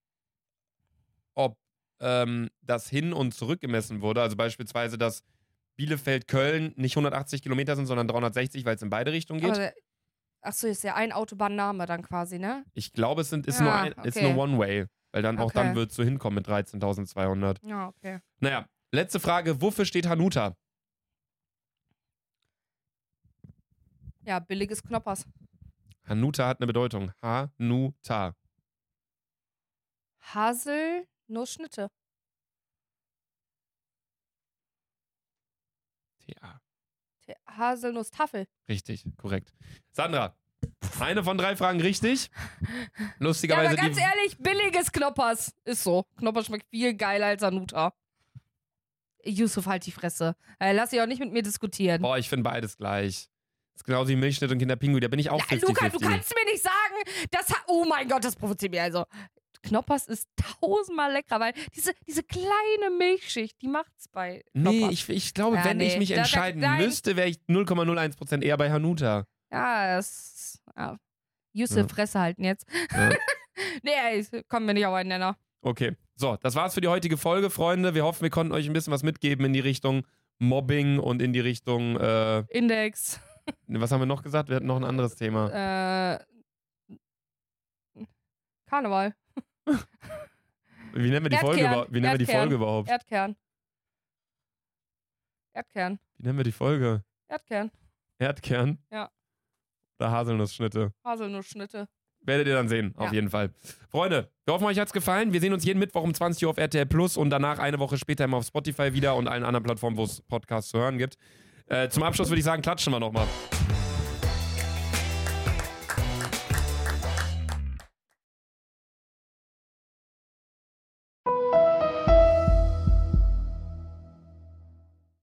das hin und zurück gemessen wurde. Also beispielsweise, dass Bielefeld-Köln nicht 180 Kilometer sind, sondern 360, weil es in beide Richtungen geht. Aber, achso, ist ja ein Autobahnname dann quasi, ne? Ich glaube, es ist okay. nur One-Way. Weil dann auch Okay. dann würdest du hinkommen mit 13.200. Ja, okay. Naja, letzte Frage. Wofür steht Hanuta? Ja, billiges Knoppers. Hanuta hat eine Bedeutung. Hanuta. Haselnussschnitte. Ja, Haselnusstafel. richtig, korrekt. Sandra, eine von 3 Fragen richtig. Ja, Lustigerweise aber ganz ehrlich, billiges Knoppers. Ist so. Knoppers schmeckt viel geiler als Hanuta. Yusuf, halt die Fresse. Lass dich auch nicht mit mir diskutieren. Boah, ich finde beides gleich. Das ist genauso wie Milchschnitt und Kinderpinguin. Da bin ich auch 50-50. Luca, du kannst mir nicht sagen, oh mein Gott, das provoziert mich also. Knoppers ist 1000-mal leckerer, weil diese kleine Milchschicht, die macht's bei Knoppers. Nee, ich glaube, wenn ich mich entscheiden müsste, wäre ich 0,01% eher bei Hanuta. Ja, Yusuf, Fresse halten jetzt. Ja. Nee, kommen wir nicht auf einen Nenner. Okay, so, das war's für die heutige Folge, Freunde. Wir hoffen, wir konnten euch ein bisschen was mitgeben in die Richtung Mobbing und in die Richtung Index. Was haben wir noch gesagt? Wir hatten noch ein anderes Thema. Karneval. Wie nennen wir die Folge überhaupt? Erdkern. Wie nennen wir die Folge? Erdkern. Erdkern? Ja. Oder Haselnussschnitte? Haselnussschnitte. Werdet ihr dann sehen, auf jeden Fall. Freunde, wir hoffen, euch hat's gefallen. Wir sehen uns jeden Mittwoch um 20 Uhr auf RTL Plus und danach eine Woche später immer auf Spotify wieder und allen anderen Plattformen, wo es Podcasts zu hören gibt. Zum Abschluss würde ich sagen, klatschen wir nochmal.